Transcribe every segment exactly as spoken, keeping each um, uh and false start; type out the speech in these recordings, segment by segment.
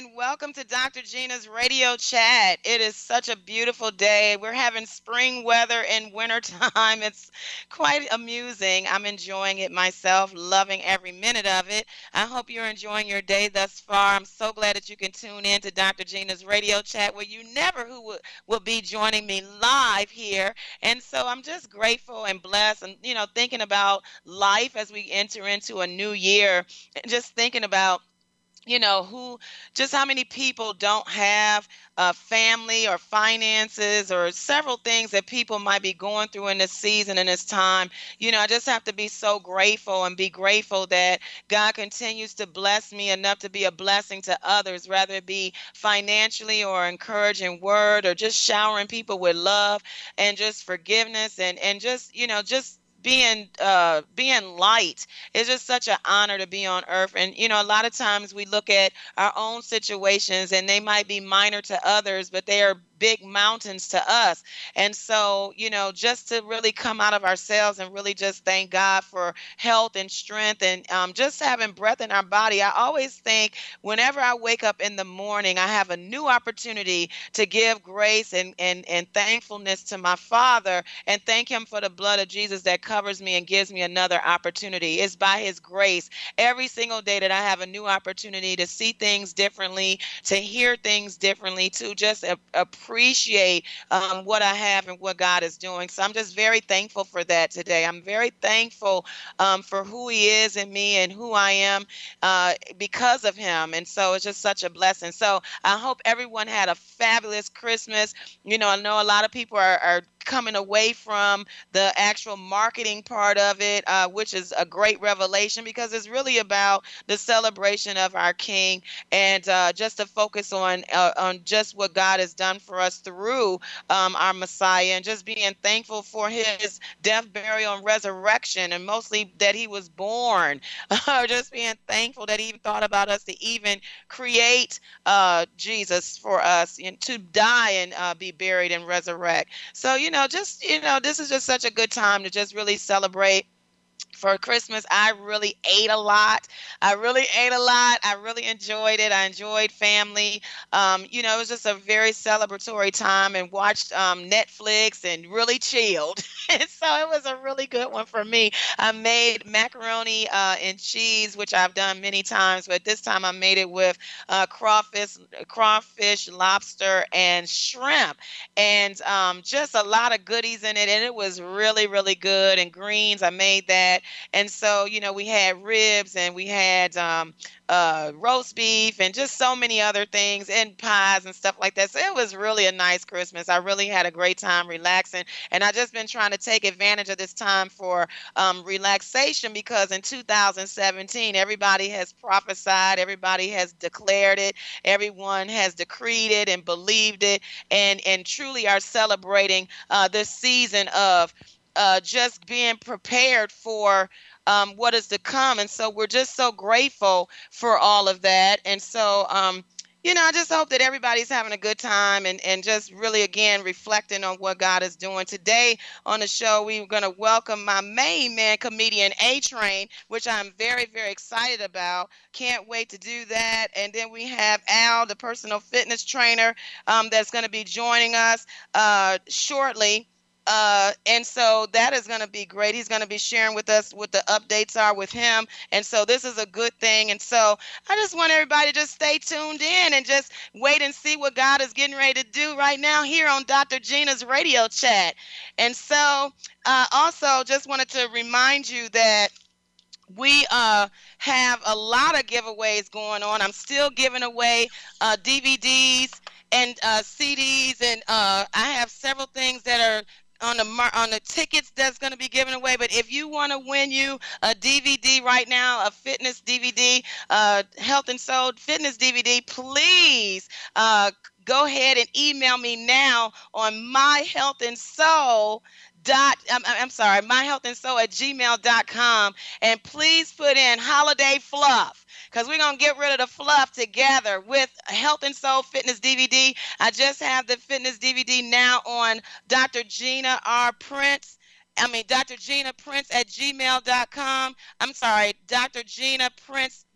and welcome to doctor Gina's radio chat. It is such a beautiful day. We're having spring weather in wintertime. It's quite amusing. I'm enjoying it myself, loving every minute of it. I hope you're enjoying your day thus far. I'm so glad that you can tune in to doctor Gina's radio chat where you never who will, will be joining me live here. And so I'm just grateful and blessed and, you know, thinking about life as we enter into a new year and just thinking about you know who just how many people don't have uh, family or finances or several things that people might be going through in this season and this time. You know I just have to be so grateful and be grateful that God continues to bless me enough to be a blessing to others, whether it be financially or encouraging word or just showering people with love and just forgiveness and and just you know just being uh being light. It's just such an honor to be on earth. And, you know, a lot of times we look at our own situations and they might be minor to others, but they are big mountains to us. And so, you know, just to really come out of ourselves and really just thank God for health and strength and um, just having breath in our body. I always think whenever I wake up in the morning, I have a new opportunity to give grace and, and, and thankfulness to my Father and thank Him for the blood of Jesus that covers me and gives me another opportunity. It's by His grace every single day that I have a new opportunity to see things differently, to hear things differently, to just a- appreciate um, what I have and what God is doing. So I'm just very thankful for that today. I'm very thankful um, for who He is in me and who I am uh, because of Him. And so it's just such a blessing. So I hope everyone had a fabulous Christmas. You know, I know a lot of people are, are coming away from the actual marketing part of it, uh, which is a great revelation because it's really about the celebration of our King and uh, just to focus on uh, on just what God has done for us through um, our Messiah and just being thankful for His death, burial, and resurrection, and mostly that He was born. Or just being thankful that He even thought about us to even create uh, Jesus for us and to die and uh, be buried and resurrect. So, you know, just, you know, this is just such a good time to just really celebrate. For Christmas, I really ate a lot. I really ate a lot. I really enjoyed it. I enjoyed family. Um, you know, it was just a very celebratory time and watched um, Netflix and really chilled. And so it was a really good one for me. I made macaroni uh, and cheese, which I've done many times, but this time I made it with uh, crawfish, crawfish, lobster, and shrimp, and um, just a lot of goodies in it. And it was really, really good. And greens, I made that. And so, you know, we had ribs and we had um, uh, roast beef and just so many other things and pies and stuff like that. So it was really a nice Christmas. I really had a great time relaxing. And I just been trying to take advantage of this time for um, relaxation because in two thousand seventeen, everybody has prophesied, everybody has declared it, everyone has decreed it and believed it, and, and truly are celebrating uh, this season of uh, just being prepared for um, what is to come. And so we're just so grateful for all of that. And so, um, you know, I just hope that everybody's having a good time and, and just really, again, reflecting on what God is doing. Today on the show, we're going to welcome my main man, comedian A-Train, which I'm very, very excited about. Can't wait to do that. And then we have Al, the personal fitness trainer, um, that's going to be joining us uh, shortly. Uh, and so that is going to be great. He's going to be sharing with us what the updates are with him. And so this is a good thing. And so I just want everybody to just stay tuned in and just wait and see what God is getting ready to do right now here on doctor Gina's radio chat. And so uh, also just wanted to remind you that we uh, have a lot of giveaways going on. I'm still giving away uh, D V Ds and uh, C Ds, and uh, I have several things that are on the mar- on the tickets that's going to be given away. But if you want to win you a D V D right now, a fitness D V D, uh, health and soul fitness D V D, please uh, go ahead and email me now on my health and soul dot I'm, I'm sorry, my health and soul at gmail dot com, and please put in holiday fluff because we're going to get rid of the fluff together with Health and Soul Fitness D V D. I just have the fitness D V D now on Doctor Gina R. Prince. I mean, Doctor Gina Prince at gmail dot com. I'm sorry, Doctor Gina Prince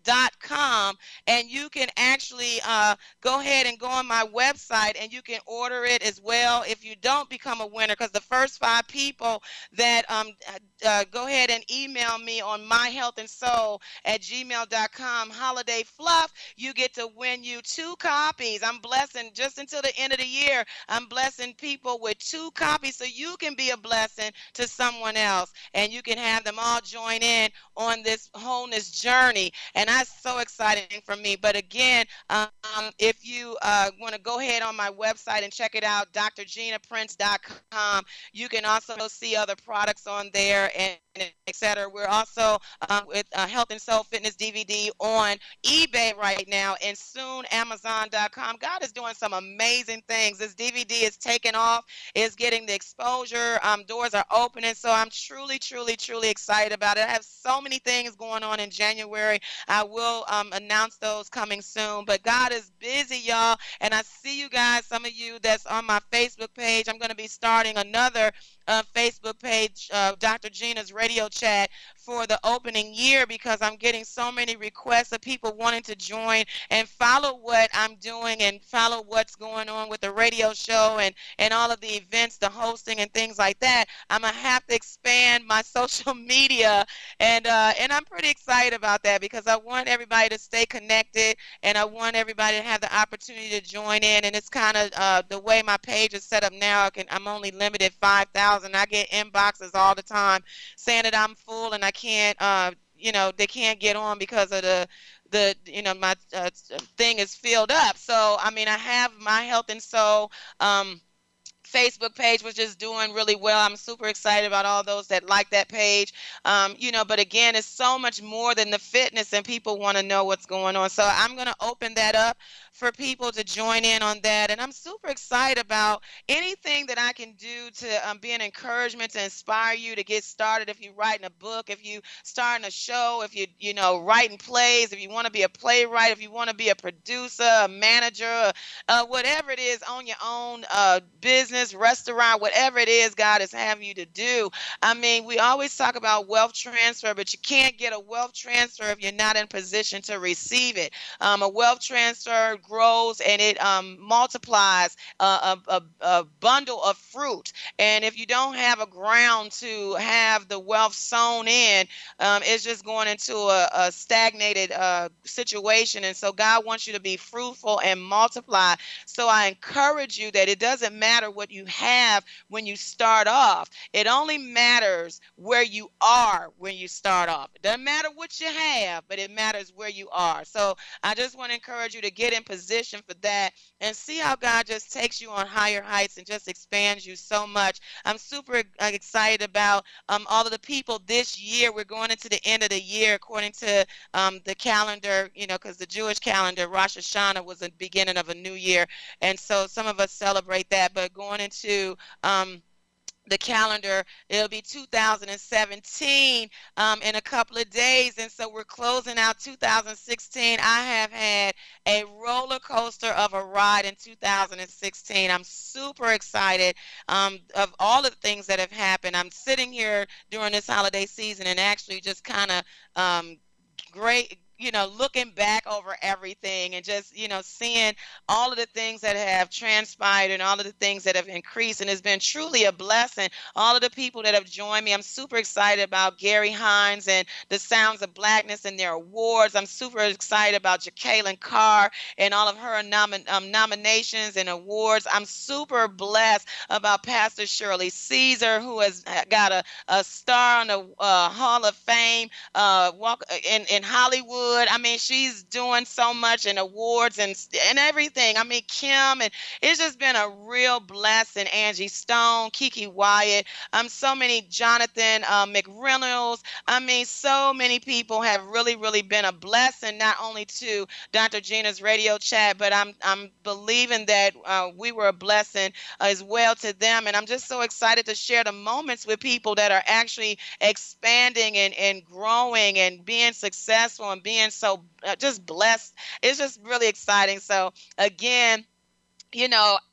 dot com, and you can actually uh, go ahead and go on my website and you can order it as well if you don't become a winner, because the first five people that um, uh, uh, go ahead and email me on my health and soul at gmail dot com holiday fluff, you get to win you two copies. I'm blessing just until the end of the year. I'm blessing people with two copies so you can be a blessing to someone else and you can have them all join in on this wholeness journey. And that's so exciting for me. But again, um, if you uh, want to go ahead on my website and check it out, dr gina prince dot com, you can also see other products on there and et cetera. We're also um, with uh, Health and Soul Fitness D V D on eBay right now and soon amazon dot com. God is doing some amazing things. This D V D is taking off. It's getting the exposure. Um, doors are opening. So I'm truly, truly, truly excited about it. I have so many things going on in January. I will um, announce those coming soon. But God is busy, y'all. And I see you guys, some of you that's on my Facebook page. I'm going to be starting another uh, Facebook page, uh, Doctor Gina's Radio Chat, for the opening year, because I'm getting so many requests of people wanting to join and follow what I'm doing and follow what's going on with the radio show and, and all of the events, the hosting and things like that. I'm going to have to expand my social media, and uh, and I'm pretty excited about that because I want everybody to stay connected and I want everybody to have the opportunity to join in. And it's kind of uh, the way my page is set up now. I can, I'm only limited five thousand. I get inboxes all the time saying that I'm full and I can't, uh, you know, they can't get on because of the, the, you know, my uh, thing is filled up. So, I mean, I have my Health and Soul um, Facebook page, which is doing really well. I'm super excited about all those that like that page. Um, you know, but again, it's so much more than the fitness and people want to know what's going on. So I'm going to open that up for people to join in on that. And I'm super excited about anything that I can do to um, be an encouragement to inspire you to get started. If you're writing a book, if you starting a show, if you, you know, writing plays, if you want to be a playwright, if you want to be a producer, a manager, uh, whatever it is, on your own uh, business, restaurant, whatever it is God is having you to do. I mean, we always talk about wealth transfer, but you can't get a wealth transfer if you're not in position to receive it. Um, a wealth transfer grows and it um, multiplies uh, a, a, a bundle of fruit. And if you don't have a ground to have the wealth sown in, um, it's just going into a, a stagnated uh, situation. And so God wants you to be fruitful and multiply. So I encourage you that it doesn't matter what you have when you start off. It only matters where you are when you start off. It doesn't matter what you have, but it matters where you are. So I just want to encourage you to get in position for that and see how God just takes you on higher heights and just expands you so much. I'm super excited about um, all of the people this year. We're going into the end of the year according to um, the calendar, you know, because the Jewish calendar, Rosh Hashanah was the beginning of a new year. And so some of us celebrate that, but going into um, the calendar, it'll be two thousand seventeen um, in a couple of days. And so we're closing out two thousand sixteen. I have had a roller coaster of a ride in two thousand sixteen. I'm super excited um, of all of the things that have happened. I'm sitting here during this holiday season and actually just kind of um, great, you know, looking back over everything and just, you know, seeing all of the things that have transpired and all of the things that have increased. And it's been truly a blessing. All of the people that have joined me, I'm super excited about Gary Hines and the Sounds of Blackness and their awards. I'm super excited about Jacqueline Carr and all of her nom- um, nominations and awards. I'm super blessed about Pastor Shirley Caesar, who has got a, a star on the uh, Hall of Fame uh, walk in, in Hollywood. I mean, she's doing so much in awards and and everything. I mean, Kim, and it's just been a real blessing. Angie Stone, Kiki Wyatt, um, so many, Jonathan uh, McReynolds. I mean, so many people have really, really been a blessing, not only to Doctor Gina's Radio Chat, but I'm I'm believing that uh, we were a blessing as well to them. And I'm just so excited to share the moments with people that are actually expanding and, and growing and being successful and being so uh, just blessed. It's just really exciting. So again, you know,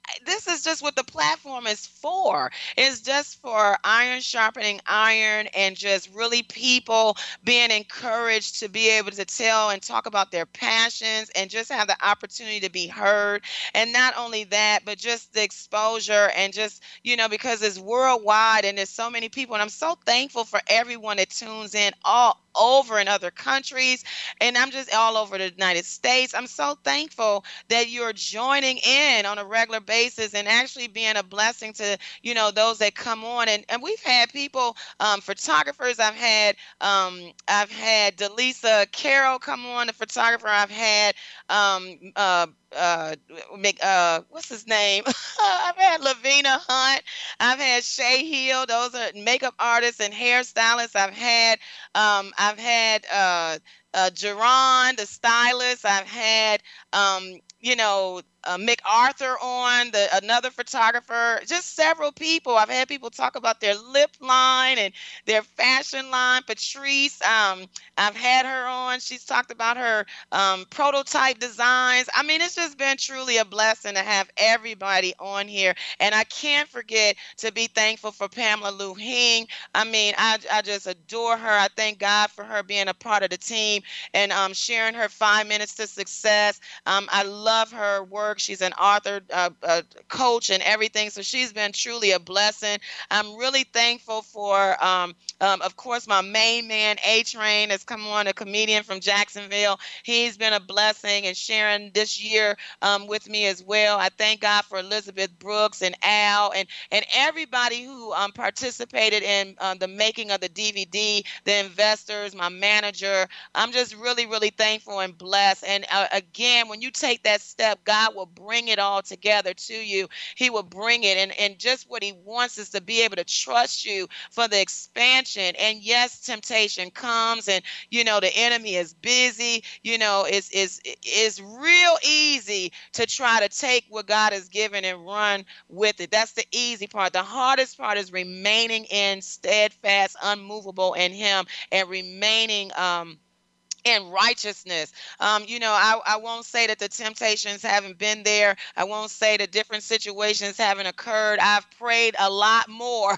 this is just what the platform is for. It's just for iron sharpening iron, and just really people being encouraged to be able to tell and talk about their passions and just have the opportunity to be heard. And not only that, but just the exposure, and just, you know, because it's worldwide and there's so many people. And I'm so thankful for everyone that tunes in all over in other countries. And I'm just all over the United States. I'm so thankful that you're joining in on a regular basis and actually being a blessing to, you know, those that come on. And, and we've had people, um, photographers. I've had, um, I've had Delisa Carroll come on, the photographer. I've had, um, uh, uh, make, uh, what's his name? I've had Lavina Hunt. I've had Shay Hill. Those are makeup artists and hairstylists. I've had, um, I've had, uh, uh, Jerron, the stylist. I've had, um, you know, uh, MacArthur on, the another photographer, just several people. I've had people talk about their lip line and their fashion line. Patrice, um, I've had her on. She's talked about her um, prototype designs. I mean, it's just been truly a blessing to have everybody on here. And I can't forget to be thankful for Pamela Lou Hing. I mean, I, I just adore her. I thank God for her being a part of the team and um, sharing her five minutes to success. Um, I love her work. She's an author, uh, a coach, and everything. So she's been truly a blessing. I'm really thankful for, um, um, of course, my main man, A Train, has come on, a comedian from Jacksonville. He's been a blessing and sharing this year um, with me as well. I thank God for Elizabeth Brooks and Al and, and everybody who um, participated in um, the making of the D V D, the investors, my manager. I'm just really, really thankful and blessed. And uh, again, when you take that step, God will bring it all together to you. He will bring it. And, and just what he wants is to be able to trust you for the expansion. And yes, temptation comes, and, you know, the enemy is busy. You know, it's, it's, it's real easy to try to take what God has given and run with it. That's the easy part. The hardest part is remaining in steadfast, unmovable in him, and remaining, um, and righteousness. Um, you know, I, I won't say that the temptations haven't been there. I won't say that different situations haven't occurred. I've prayed a lot more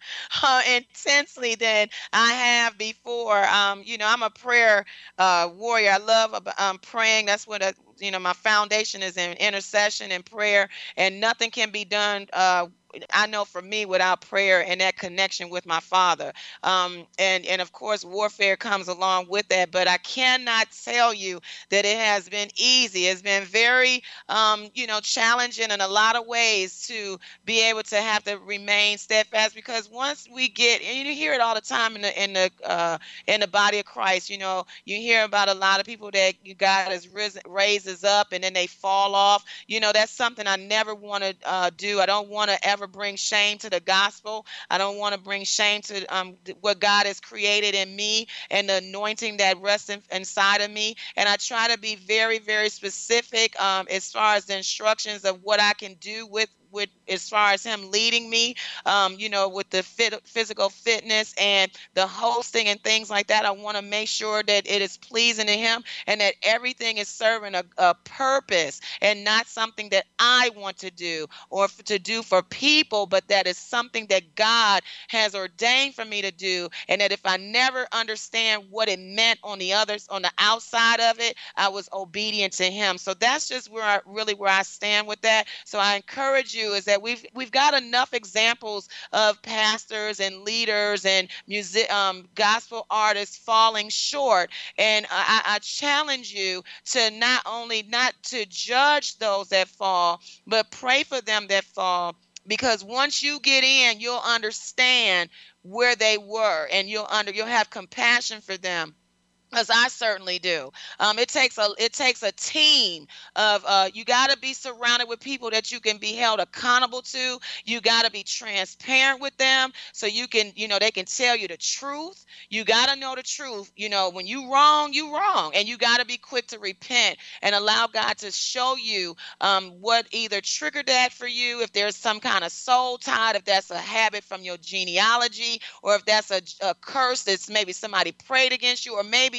uh, intensely than I have before. Um, you know, I'm a prayer uh, warrior. I love um, praying. That's what, I, you know, my foundation is in intercession and prayer, and nothing can be done, uh, I know, for me without prayer and that connection with my Father. Um, and, and of course, warfare comes along with that. But I cannot tell you that it has been easy. It's been very, um, you know, challenging in a lot of ways to be able to have to remain steadfast. Because once we get, and you hear it all the time in the in the uh, in the body of Christ, you know, you hear about a lot of people that God has risen, raises up, and then they fall off. You know, that's something I never want to uh, do. I don't want to ever bring shame to the gospel. I don't want to bring shame to um, what God has created in me and the anointing that rests in, inside of me. And I try to be very, very specific um, as far as the instructions of what I can do with with as far as him leading me, um, you know, with the fit, physical fitness and the hosting and things like that. I want to make sure that it is pleasing to him and that everything is serving a, a purpose and not something that I want to do or f- to do for people, but that is something that God has ordained for me to do. And that if I never understand what it meant on the others, on the outside of it, I was obedient to him. So that's just where I really where I stand with that. So I encourage you is that we've we've got enough examples of pastors and leaders and music um, gospel artists falling short, and I, I challenge you to not only not to judge those that fall, but pray for them that fall. Because once you get in, you'll understand where they were, and you'll under you'll have compassion for them. Because I certainly do. Um, it takes a it takes a team of uh, you got to be surrounded with people that you can be held accountable to. You got to be transparent with them so you can, you know, they can tell you the truth. You got to know the truth. You know, when you wrong, you wrong, and you got to be quick to repent and allow God to show you um, what either triggered that for you. If there's some kind of soul tie, if that's a habit from your genealogy, or if that's a, a curse that's maybe somebody prayed against you, or maybe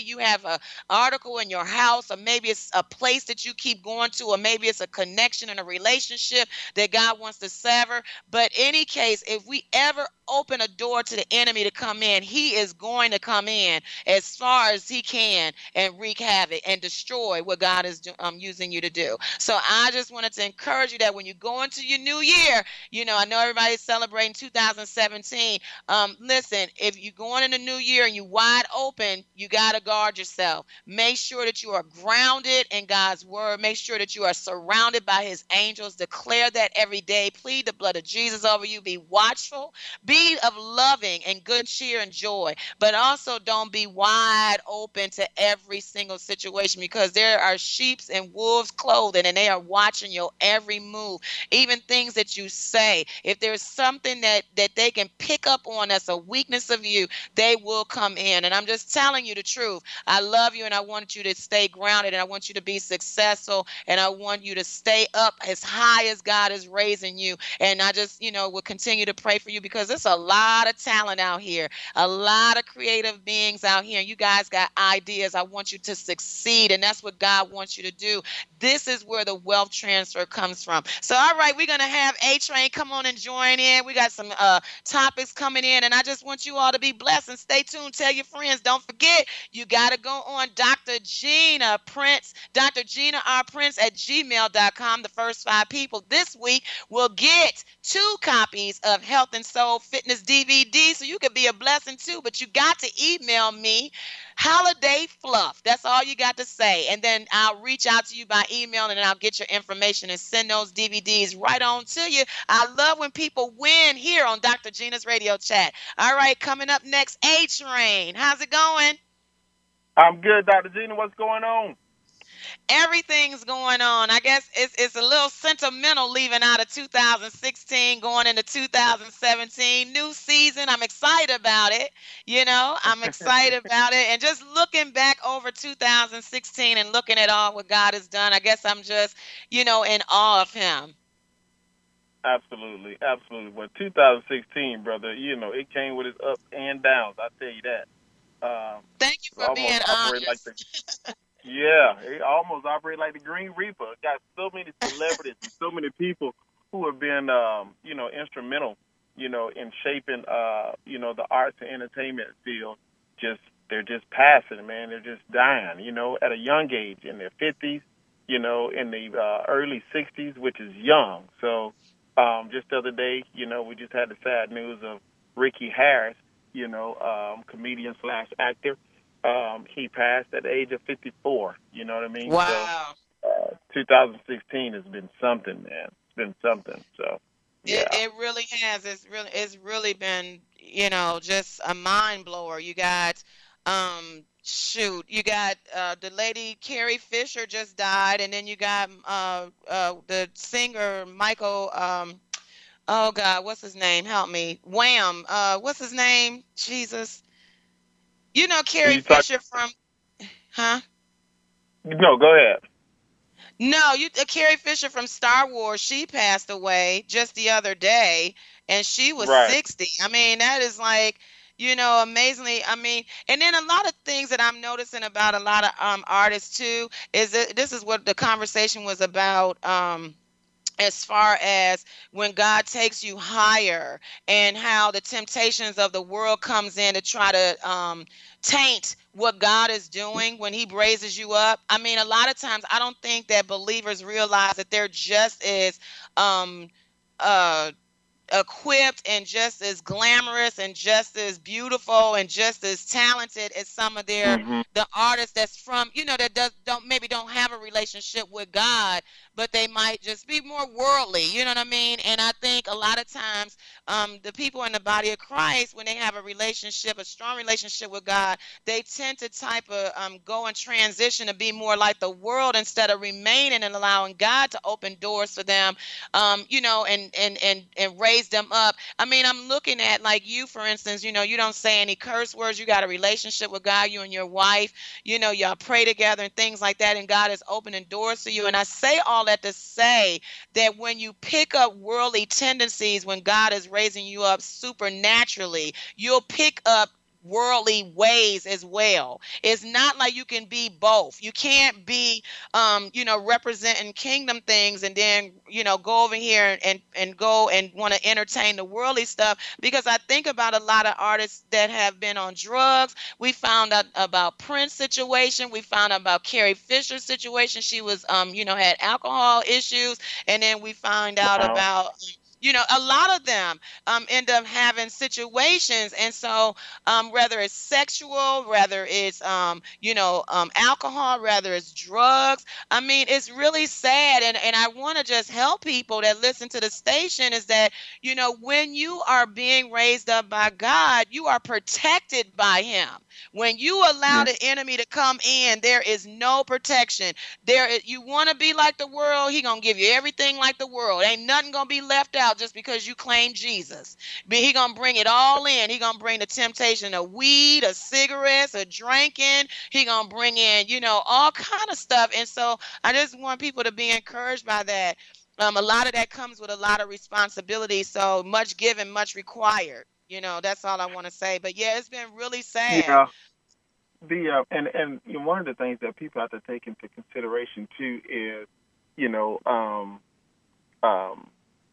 you have a article in your house, or maybe it's a place that you keep going to, or maybe it's a connection in a relationship that God wants to sever. But any case, if we ever open a door to the enemy to come in, he is going to come in as far as he can and wreak havoc and destroy what God is um, using you to do. So I just wanted to encourage you that when you go into your new year, you know, I know everybody's celebrating two thousand seventeen. Um, listen, if you're going in the new year and you're wide open, you got to guard yourself. Make sure that you are grounded in God's word. Make sure that you are surrounded by his angels. Declare that every day. Plead the blood of Jesus over you. Be watchful. Be of loving and good cheer and joy. But also don't be wide open to every single situation, because there are sheeps and wolves clothing, and they are watching your every move, even things that you say. If there's something that, that they can pick up on that's a weakness of you, they will come in. And I'm just telling you the truth. I love you, and I want you to stay grounded, and I want you to be successful, and I want you to stay up as high as God is raising you. And I just, you know, will continue to pray for you, because there's a lot of talent out here, a lot of creative beings out here, and you guys got ideas. I want you to succeed, and that's what God wants you to do. This is where the wealth transfer comes from. So, all right, we're going to have A-Train come on and join in. We got some uh, topics coming in, and I just want you all to be blessed, and stay tuned. Tell your friends. Don't forget, you got to go on Doctor Gina Prince, Doctor Gina R. Prince at gmail dot com. The first five people this week will get two copies of Health and Soul Fitness D V D, so you could be a blessing too. But you got to email me holiday fluff. That's all you got to say. And then I'll reach out to you by email, and then I'll get your information and send those D V Ds right on to you. I love when people win here on Doctor Gina's Radio Chat. All right, coming up next, A-Train. How's it going? I'm good, Doctor Gina. What's going on? Everything's going on. I guess it's it's a little sentimental leaving out of two thousand sixteen, going into two thousand seventeen. New season. I'm excited about it. You know, I'm excited about it. And just looking back over two thousand sixteen and looking at all what God has done, I guess I'm just, you know, in awe of him. Absolutely. Absolutely. Well, two thousand sixteen, brother, you know, it came with its ups and downs. I tell you that. Um, Thank you for being honest. Like the, yeah, it almost operated like the Green Reaper. It got so many celebrities and so many people who have been, um, you know, instrumental, you know, in shaping, uh, you know, the arts and entertainment field. Just they're just passing, man. They're just dying, you know, at a young age, in their fifties, you know, in the uh, early sixties, which is young. So um, just the other day, you know, we just had the sad news of Ricky Harris, you know, um, comedian slash actor. Um, he passed at the age of fifty-four. You know what I mean? Wow. So, uh, two thousand sixteen has been something, man. It's been something. So, yeah. It, it really has. It's really, it's really been, you know, just a mind blower. You got, um, shoot, you got uh, the lady Carrie Fisher just died, and then you got uh, uh, the singer Michael. Um, oh God, what's his name? Help me. Wham. Uh, what's his name? Jesus. You know Carrie you Fisher talk- from, huh? No, go ahead. No, you uh, Carrie Fisher from Star Wars. She passed away just the other day, and she was right. sixty. I mean, that is like, you know, amazingly. I mean, and then a lot of things that I'm noticing about a lot of um, artists too is that this is what the conversation was about. Um, as far as when God takes you higher, and how the temptations of the world comes in to try to um, taint what God is doing when he raises you up. I mean, a lot of times I don't think that believers realize that they're just as um, uh, equipped and just as glamorous and just as beautiful and just as talented as some of their mm-hmm. the artists that's from, you know, that does don't maybe don't have a relationship with God, but they might just be more worldly, you know what I mean? And I think a lot of times um, the people in the body of Christ, when they have a relationship, a strong relationship with God, they tend to type of um, go and transition to be more like the world instead of remaining and allowing God to open doors for them, um, you know, and, and, and, and raise them up. I mean, I'm looking at like you, for instance, you know, you don't say any curse words. You got a relationship with God, you and your wife, you know, y'all pray together and things like that. And God is opening doors for you. And I say all that to say that when you pick up worldly tendencies, when God is raising you up supernaturally, you'll pick up worldly ways as well. It's not like you can be both. You can't be, um, you know, representing kingdom things and then, you know, go over here and and go and want to entertain the worldly stuff. Because I think about a lot of artists that have been on drugs. We found out about Prince situation. We found out about Carrie Fisher's situation. She was, um, you know, had alcohol issues, and then we find out Wow. about, you know, a lot of them um, end up having situations. And so, um, whether it's sexual, whether it's, um, you know, um, alcohol, whether it's drugs, I mean, it's really sad. And, and I want to just help people that listen to the station is that, you know, when you are being raised up by God, you are protected by Him. When you allow Yeah. the enemy to come in, there is no protection. There, you want to be like the world, he gonna give you everything like the world. Ain't nothing gonna be left out just because you claim Jesus. But he gonna bring it all in. He gonna bring the temptation of weed, of cigarettes, of drinking. He gonna bring in, you know, all kind of stuff. And so I just want people to be encouraged by that. Um, a lot of that comes with a lot of responsibility. So much given, much required. You know, that's all I want to say. But yeah, it's been really sad. Yeah. The uh, and and you know, one of the things that people have to take into consideration too is, you know, um, um,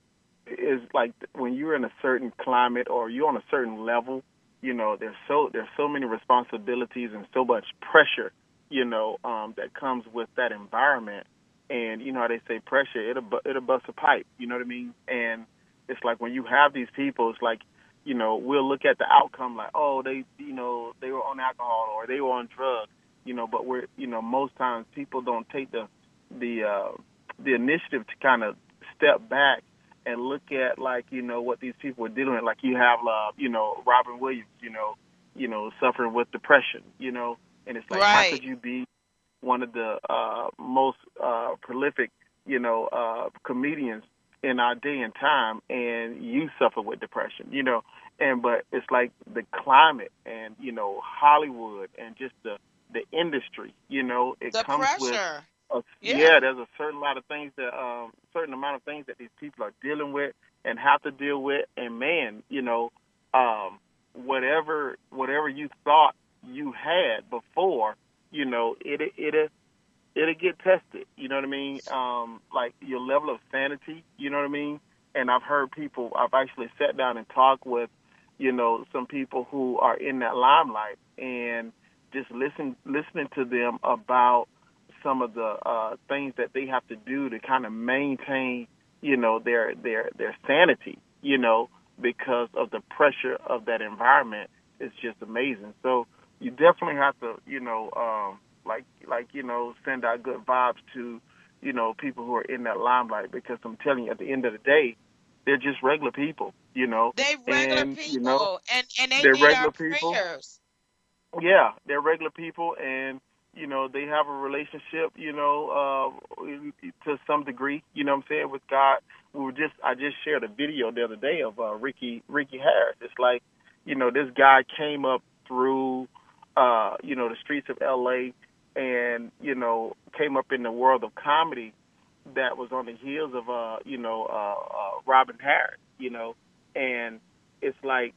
is like when you're in a certain climate or you're on a certain level, you know, there's so there's so many responsibilities and so much pressure, you know, um, that comes with that environment. And you know how they say pressure, it'll bu- it'll bust a pipe. You know what I mean? And it's like when you have these people, it's like, you know, we'll look at the outcome like, oh, they, you know, they were on alcohol or they were on drugs, you know, but we're, you know, most times people don't take the the uh, the initiative to kind of step back and look at, like, you know, what these people are dealing with. Like you have, uh, you know, Robin Williams, you know, you know, suffering with depression, you know, and it's like, how Right. could you be one of the uh, most uh, prolific, you know, uh, comedians in our day and time, and you suffer with depression, you know? And but it's like the climate and, you know, Hollywood and just the the industry, you know, it The comes with pressure. a, Yeah. yeah, there's a certain lot of things that um certain amount of things that these people are dealing with and have to deal with. And man, you know, um whatever whatever you thought you had before, you know, it it it'll get tested. You know what I mean? Um, like your level of sanity. You know what I mean? And I've heard people. I've actually sat down and talked with, you know, some people who are in that limelight, and just listen, listening to them about some of the uh, things that they have to do to kind of maintain, you know, their their their sanity. You know, because of the pressure of that environment, it's just amazing. So you definitely have to, you know. Um, like like you know, send out good vibes to, you know, people who are in that limelight, because I'm telling you, at the end of the day, they're just regular people, you know, They regular and you know, people, and and they they're need our regular people. prayers. Yeah, they're regular people, and you know, they have a relationship, you know, uh, to some degree, you know what I'm saying, with God. We were just I just shared a video the other day of uh, Ricky Ricky Harris. It's like, you know, this guy came up through, uh, you know, the streets of L A, and you know, came up in the world of comedy that was on the heels of, uh, you know, uh, uh, Robin Harris, you know, and it's like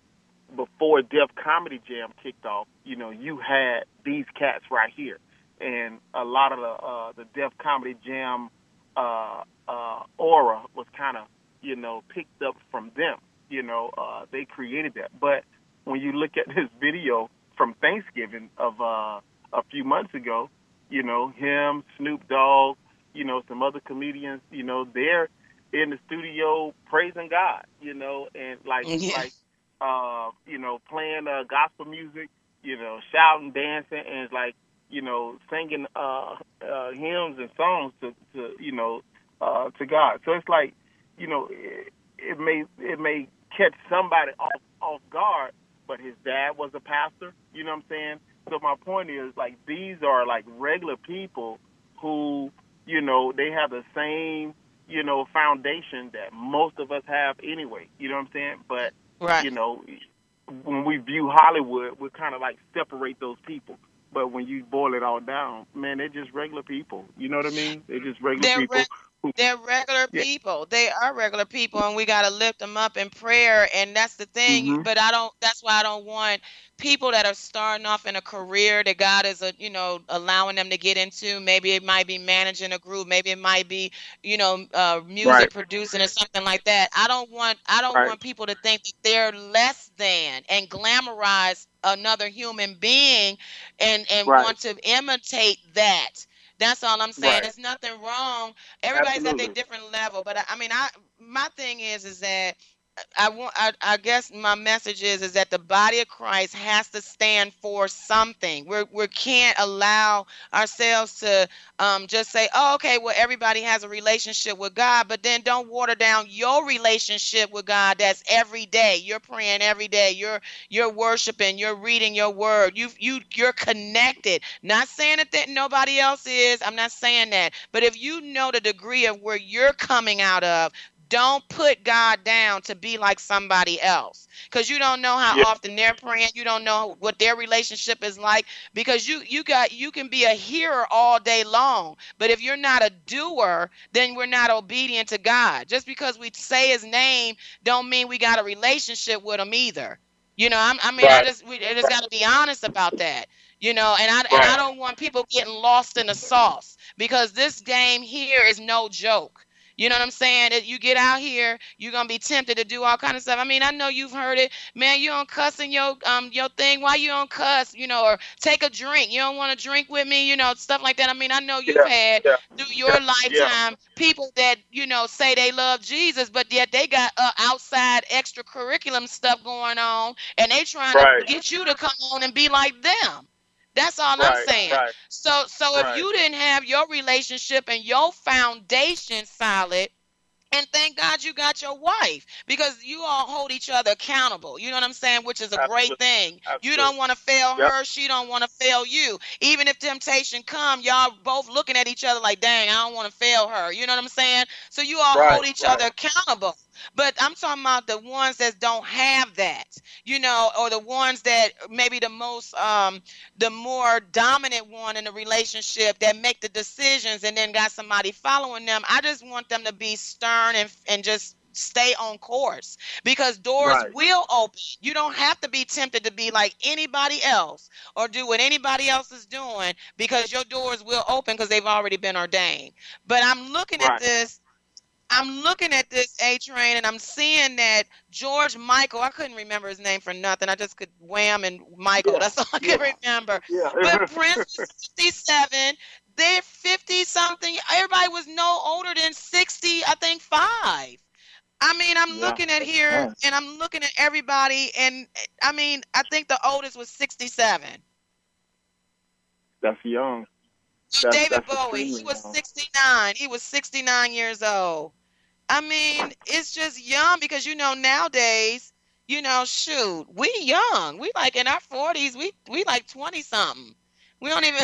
before Def Comedy Jam kicked off, you know, you had these cats right here, and a lot of the uh, the Def Comedy Jam uh, uh, aura was kind of, you know, picked up from them. You know, uh, they created that. But when you look at this video from Thanksgiving of uh, a few months ago, you know, him, Snoop Dogg, you know, some other comedians, you know, they're in the studio praising God, you know, and like Yeah. like uh, you know, playing uh, gospel music, you know, shouting, dancing, and it's like, you know, singing uh, uh, hymns and songs to, to you know, uh, to God. So it's like, you know, it, it may it may catch somebody off off guard, but his dad was a pastor. You know what I'm saying? So my point is, like, these are like regular people who, you know, they have the same, you know, foundation that most of us have anyway. You know what I'm saying? But Right. you know, when we view Hollywood, we kind of like separate those people. But when you boil it all down, man, they're just regular people. You know what I mean? They're just regular They're people. They're regular Yeah. people. They are regular people, and we got to lift them up in prayer. And that's the thing. Mhm. But I don't. That's why I don't want people that are starting off in a career that God is, a, you know, allowing them to get into. Maybe it might be managing a group. Maybe it might be, you know, uh, Right. music producing or something like that. I don't want. I don't Right. want people to think that they're less than and glamorize another human being, and and Right. want to imitate that. That's all I'm saying. Right. There's nothing wrong. Everybody's at their Absolutely. different level, but I, I mean, I my thing is is that I want I, I guess my message is is that the body of Christ has to stand for something. We're we can't allow ourselves to um just say, oh, okay, well, everybody has a relationship with God, but then don't water down your relationship with God. That's every day. You're praying every day. You're you're worshiping. You're reading your word. You you you're connected. Not saying that, that nobody else is. I'm not saying that. But if you know the degree of where you're coming out of, don't put God down to be like somebody else, because you don't know how Yeah. often they're praying. You don't know what their relationship is like, because you you got you can be a hearer all day long, but if you're not a doer, then we're not obedient to God. Just because we say his name don't mean we got a relationship with him either. You know, I'm, I mean, I Right. just we I just got to be honest about that. You know, and I and I Right. don't want people getting lost in the sauce, because this game here is no joke. You know what I'm saying? That you get out here, you're gonna be tempted to do all kind of stuff. I mean, I know you've heard it, man. You don't cuss in your um your thing. Why you don't cuss? You know, or take a drink. You don't want to drink with me. You know, stuff like that. I mean, I know you've Yeah. had Yeah. through your Yeah. Yeah. lifetime people that you know say they love Jesus, but yet they got uh, outside extracurriculum stuff going on, and they trying to Right. get you to come on and be like them. That's all I'm Right. saying. Right. So so if Right. you didn't have your relationship and your foundation solid, and thank God you got your wife, because you all hold each other accountable. You know what I'm saying? Which is a great Absolutely. thing. You Absolutely. don't want to fail Yep. her. She don't want to fail you. Even if temptation come, y'all both looking at each other like, dang, I don't want to fail her. You know what I'm saying? So you all Right. hold each Right. other accountable. But I'm talking about the ones that don't have that, you know, or the ones that maybe the most um the more dominant one in the relationship that make the decisions and then got somebody following them. I just want them to be stern and and just stay on course, because doors Right. will open. You don't have to be tempted to be like anybody else or do what anybody else is doing, because your doors will open because they've already been ordained. But I'm looking at Right. this I'm looking at this A Train, and I'm seeing that George Michael, I couldn't remember his name for nothing. I just could Wham and Michael. Yeah. That's all I Yeah. could remember. Yeah. But Prince was fifty-seven. They're fifty something. Everybody was no older than sixty, I think five. I mean, I'm Yeah. looking at here Yeah. and I'm looking at everybody, and I mean, I think the oldest was sixty-seven. That's young. That's David that's Bowie, he extremely was young. sixty-nine. He was sixty-nine years old. I mean, it's just young, because you know nowadays, you know, shoot, we young. We like in our forties. We we like twenty something. We don't even,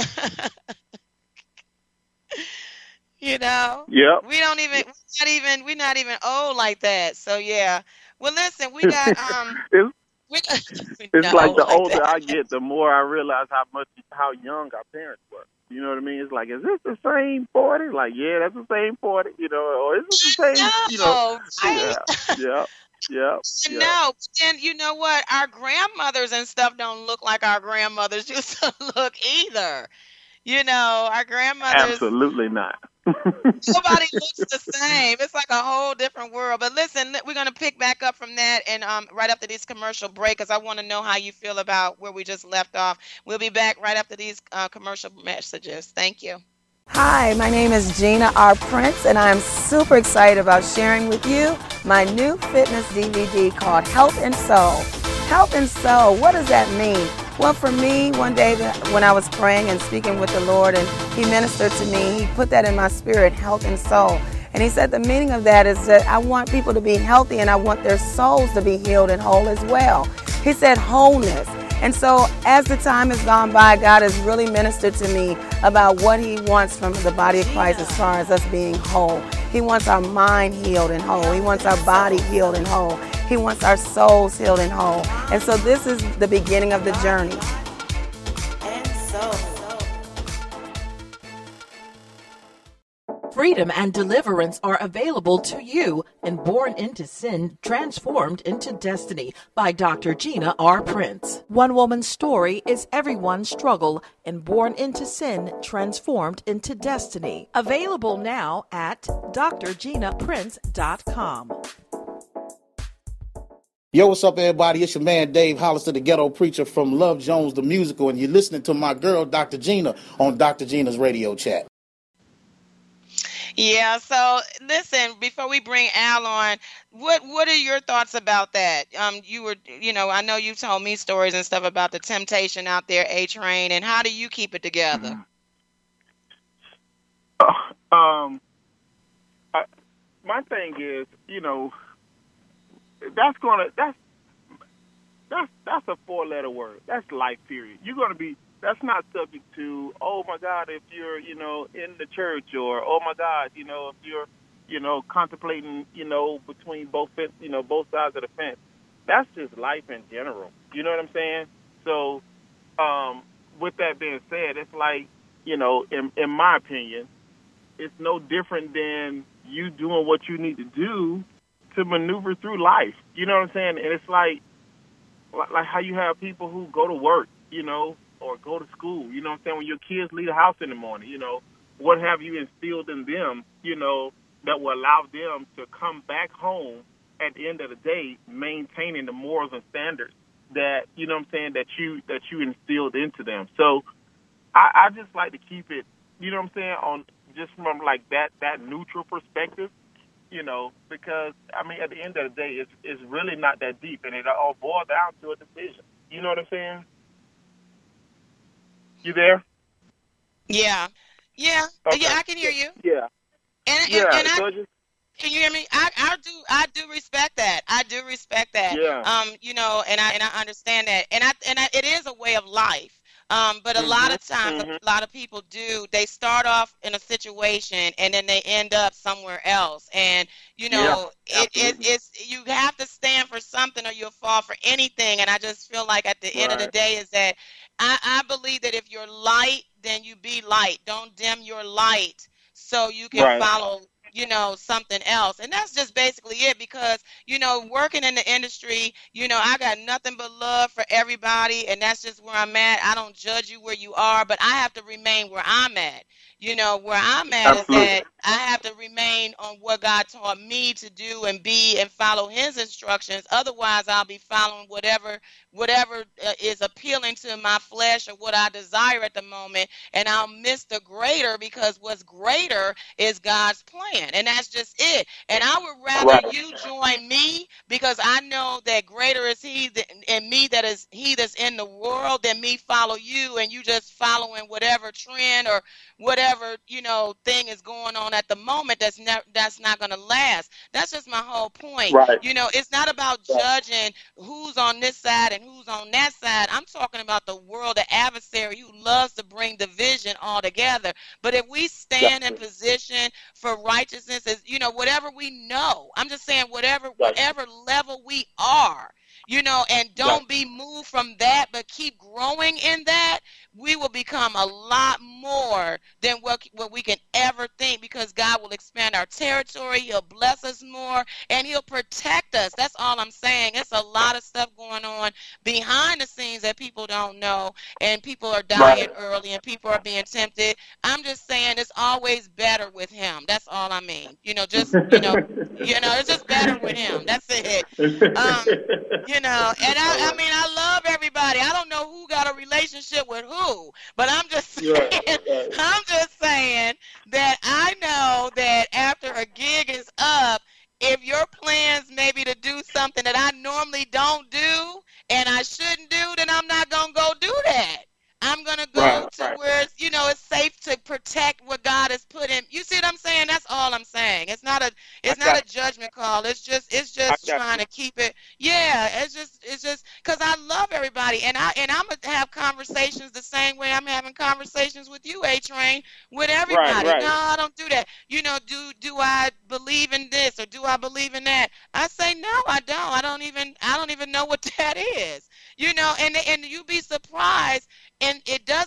you know, Yep. we don't even. We're not even. We're not even old like that. So yeah. Well, listen, we got um. it's We, we're it's not like old the like older that. I get, the more I realize how much how young our parents were. You know what I mean? It's like, is this the same forty? Like, yeah, that's the same forty. You know, or is this the same? You know, No, right? yeah, yeah, yeah, yeah. No, and you know what? Our grandmothers and stuff don't look like our grandmothers used to look either. You know, our grandmothers, Absolutely not. nobody looks the same. It's like a whole different world. But listen, we're going to pick back up from that and um, right after this commercial break, because I want to know how you feel about where we just left off. We'll be back right after these uh, commercial messages. Thank you. Hi, my name is Gina R. Prince, and I'm super excited about sharing with you my new fitness D V D called Health and Soul. Health and Soul, what does that mean? Well, for me, one day when I was praying and speaking with the Lord, and He ministered to me, He put that in my spirit, health and soul. And He said the meaning of that is that I want people to be healthy, and I want their souls to be healed and whole as well. He said wholeness. And so as the time has gone by, God has really ministered to me about what He wants from the body of Christ as far as us being whole. He wants our mind healed and whole. He wants our body healed and whole. He wants our souls healed and whole. And so this is the beginning of the journey. And so. Freedom and deliverance are available to you in Born into Sin, Transformed into Destiny by Doctor Gina R. Prince. One woman's story is everyone's struggle in Born into Sin, Transformed into Destiny. Available now at d r gina prince dot com. Yo, what's up, everybody? It's your man, Dave Hollister, the ghetto preacher from Love Jones, the musical, and you're listening to my girl, Doctor Gina, on Doctor Gina's Radio Chat. Yeah, so listen, before we bring Al on, what what are your thoughts about that? Um, you were, you know, I know you told me stories and stuff about the temptation out there, A-Train, and how do you keep it together? Uh, um, I, my thing is, you know, that's gonna that's that's that's a four-letter word. That's life, period. You're gonna be. That's not subject to, oh, my God, if you're, you know, in the church, or, oh, my God, you know, if you're, you know, contemplating, you know, between both, you know, both sides of the fence. That's just life in general. You know what I'm saying? So um, with that being said, it's like, you know, in, in my opinion, it's no different than you doing what you need to do to maneuver through life. You know what I'm saying? And it's like, like how you have people who go to work, you know, or go to school, you know what I'm saying? When your kids leave the house in the morning, you know, what have you instilled in them, you know, that will allow them to come back home at the end of the day, maintaining the morals and standards that, you know what I'm saying, that you that you instilled into them. So I, I just like to keep it, you know what I'm saying, on just from like that, that neutral perspective, you know, because, I mean, at the end of the day, it's, it's really not that deep, and it all boils down to a decision. You know what I'm saying? You there? Yeah, yeah, Okay. yeah. I can hear you. Yeah, And and, yeah. and I, So just, can you hear me? I, I do I do respect that. I do respect that. Yeah. Um, you know, and I and I understand that. And I and I, it is a way of life. Um, but a lot of times, mhm. a lot of people do. They start off in a situation and then they end up somewhere else. And you know, Yeah, it, it it's you have to stand for something or you'll fall for anything. And I just feel like at the end of the Right. day is that I, I believe that if you're light, then you be light. Don't dim your light so you can Right. follow, you know, something else. And that's just basically it, because, you know, working in the industry, you know, I got nothing but love for everybody, and that's just where I'm at. I don't judge you where you are, but I have to remain where I'm at. You know, where I'm at Absolutely. is that I have to remain on what God taught me to do and be and follow his instructions. Otherwise, I'll be following whatever whatever uh, is appealing to my flesh or what I desire at the moment, and I'll miss the greater, because what's greater is God's plan, and that's just it. And I would rather Right. you join me, because I know that greater is he that, in me that is he that's in the world, than me follow you and you just following whatever trend or whatever, you know, thing is going on at the moment that's not that's not going to last. That's just my whole point. Right. You know, it's not about Right. judging who's on this side and who's on that side. I'm talking about the world, the adversary who loves to bring division all together. But if we stand in position for righteousness, is, you know, whatever we know, I'm just saying whatever Right. whatever level we are, you know, and don't be moved from that, but keep growing in that, we will become a lot more than what, what we can ever think, because God will expand our territory, he'll bless us more, and he'll protect us. That's all I'm saying. It's a lot of stuff going on behind the scenes that people don't know, and people are dying Right. early, and people are being tempted. I'm just saying it's always better with him. That's all I mean. You know, just, you know, you know, it's just better with him. That's it. Um, you know, and I, I mean, I love everybody. I don't know who got a relationship with who, but I'm just saying, Right, right. I'm just saying that I know that after a gig is up, if your plans maybe to do something that I normally don't do and I shouldn't do, then I'm not going to go do that. I'm going to go Right, to right. where it's, you know, it's safe to protect what God has put in. You see what I'm saying? That's all I'm saying. It's not a it's I not got a judgment call. It's just it's I just got trying you. to keep it. Yeah, it's just it's just cuz I love everybody, and I and I'm going to have conversations the same way I'm having conversations with you, A-Train, with everybody. right. No, I don't do that. You know, do do I believe in this or do I believe in that? I say no, I don't. I don't even I don't even know what that is. You know, and and you'd be surprised, and it doesn't affect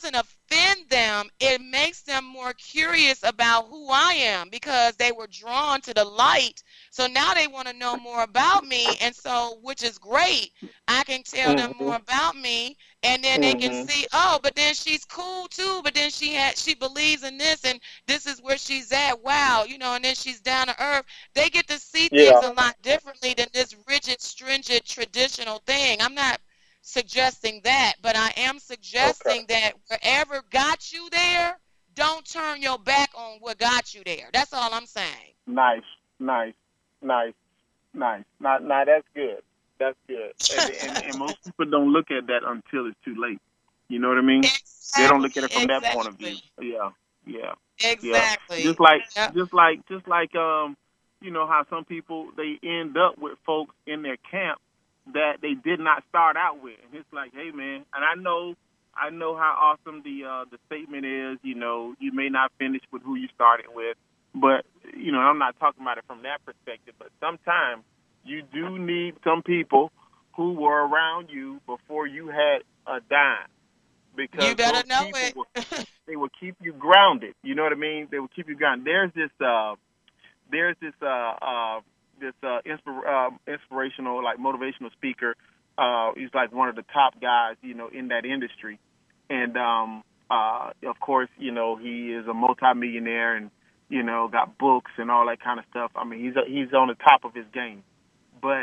offend them, it makes them more curious about who I am because they were drawn to the light. So now they want to know more about me. And so, which is great. I can tell them Mm-hmm. more about me, and then they can Mm-hmm. see, oh, but then she's cool too. But then she had, she believes in this, and this is where she's at. Wow, you know, and then she's down to earth. They get to see Yeah. things a lot differently than this rigid, stringent, traditional thing. I'm not suggesting that, but I am suggesting Okay. that wherever got you there, don't turn your back on what got you there. That's all I'm saying. Nice, nice, nice, nice. Now, now that's good. That's good. And, and, and most people don't look at that until it's too late. You know what I mean? They don't look at it from that point of view. Exactly. Yeah, yeah. Exactly. Yeah. Just like, Yep. just like, just like, um, you know how some people they end up with folks in their camp that they did not start out with, and it's like, hey man, and I know, I know how awesome the uh, the statement is. You know, you may not finish with who you started with, but you know, I'm not talking about it from that perspective. But sometimes you do need some people who were around you before you had a dime, because You better those know people it. will, they will keep you grounded. You know what I mean? They will keep you grounded. There's this, uh, there's this, uh, uh, this uh, inspir- uh, inspirational, like motivational speaker. Uh, he's like one of the top guys, you know, in that industry. And um, uh, of course, you know, he is a multimillionaire and you know got books and all that kind of stuff. I mean, he's he's on the top of his game. But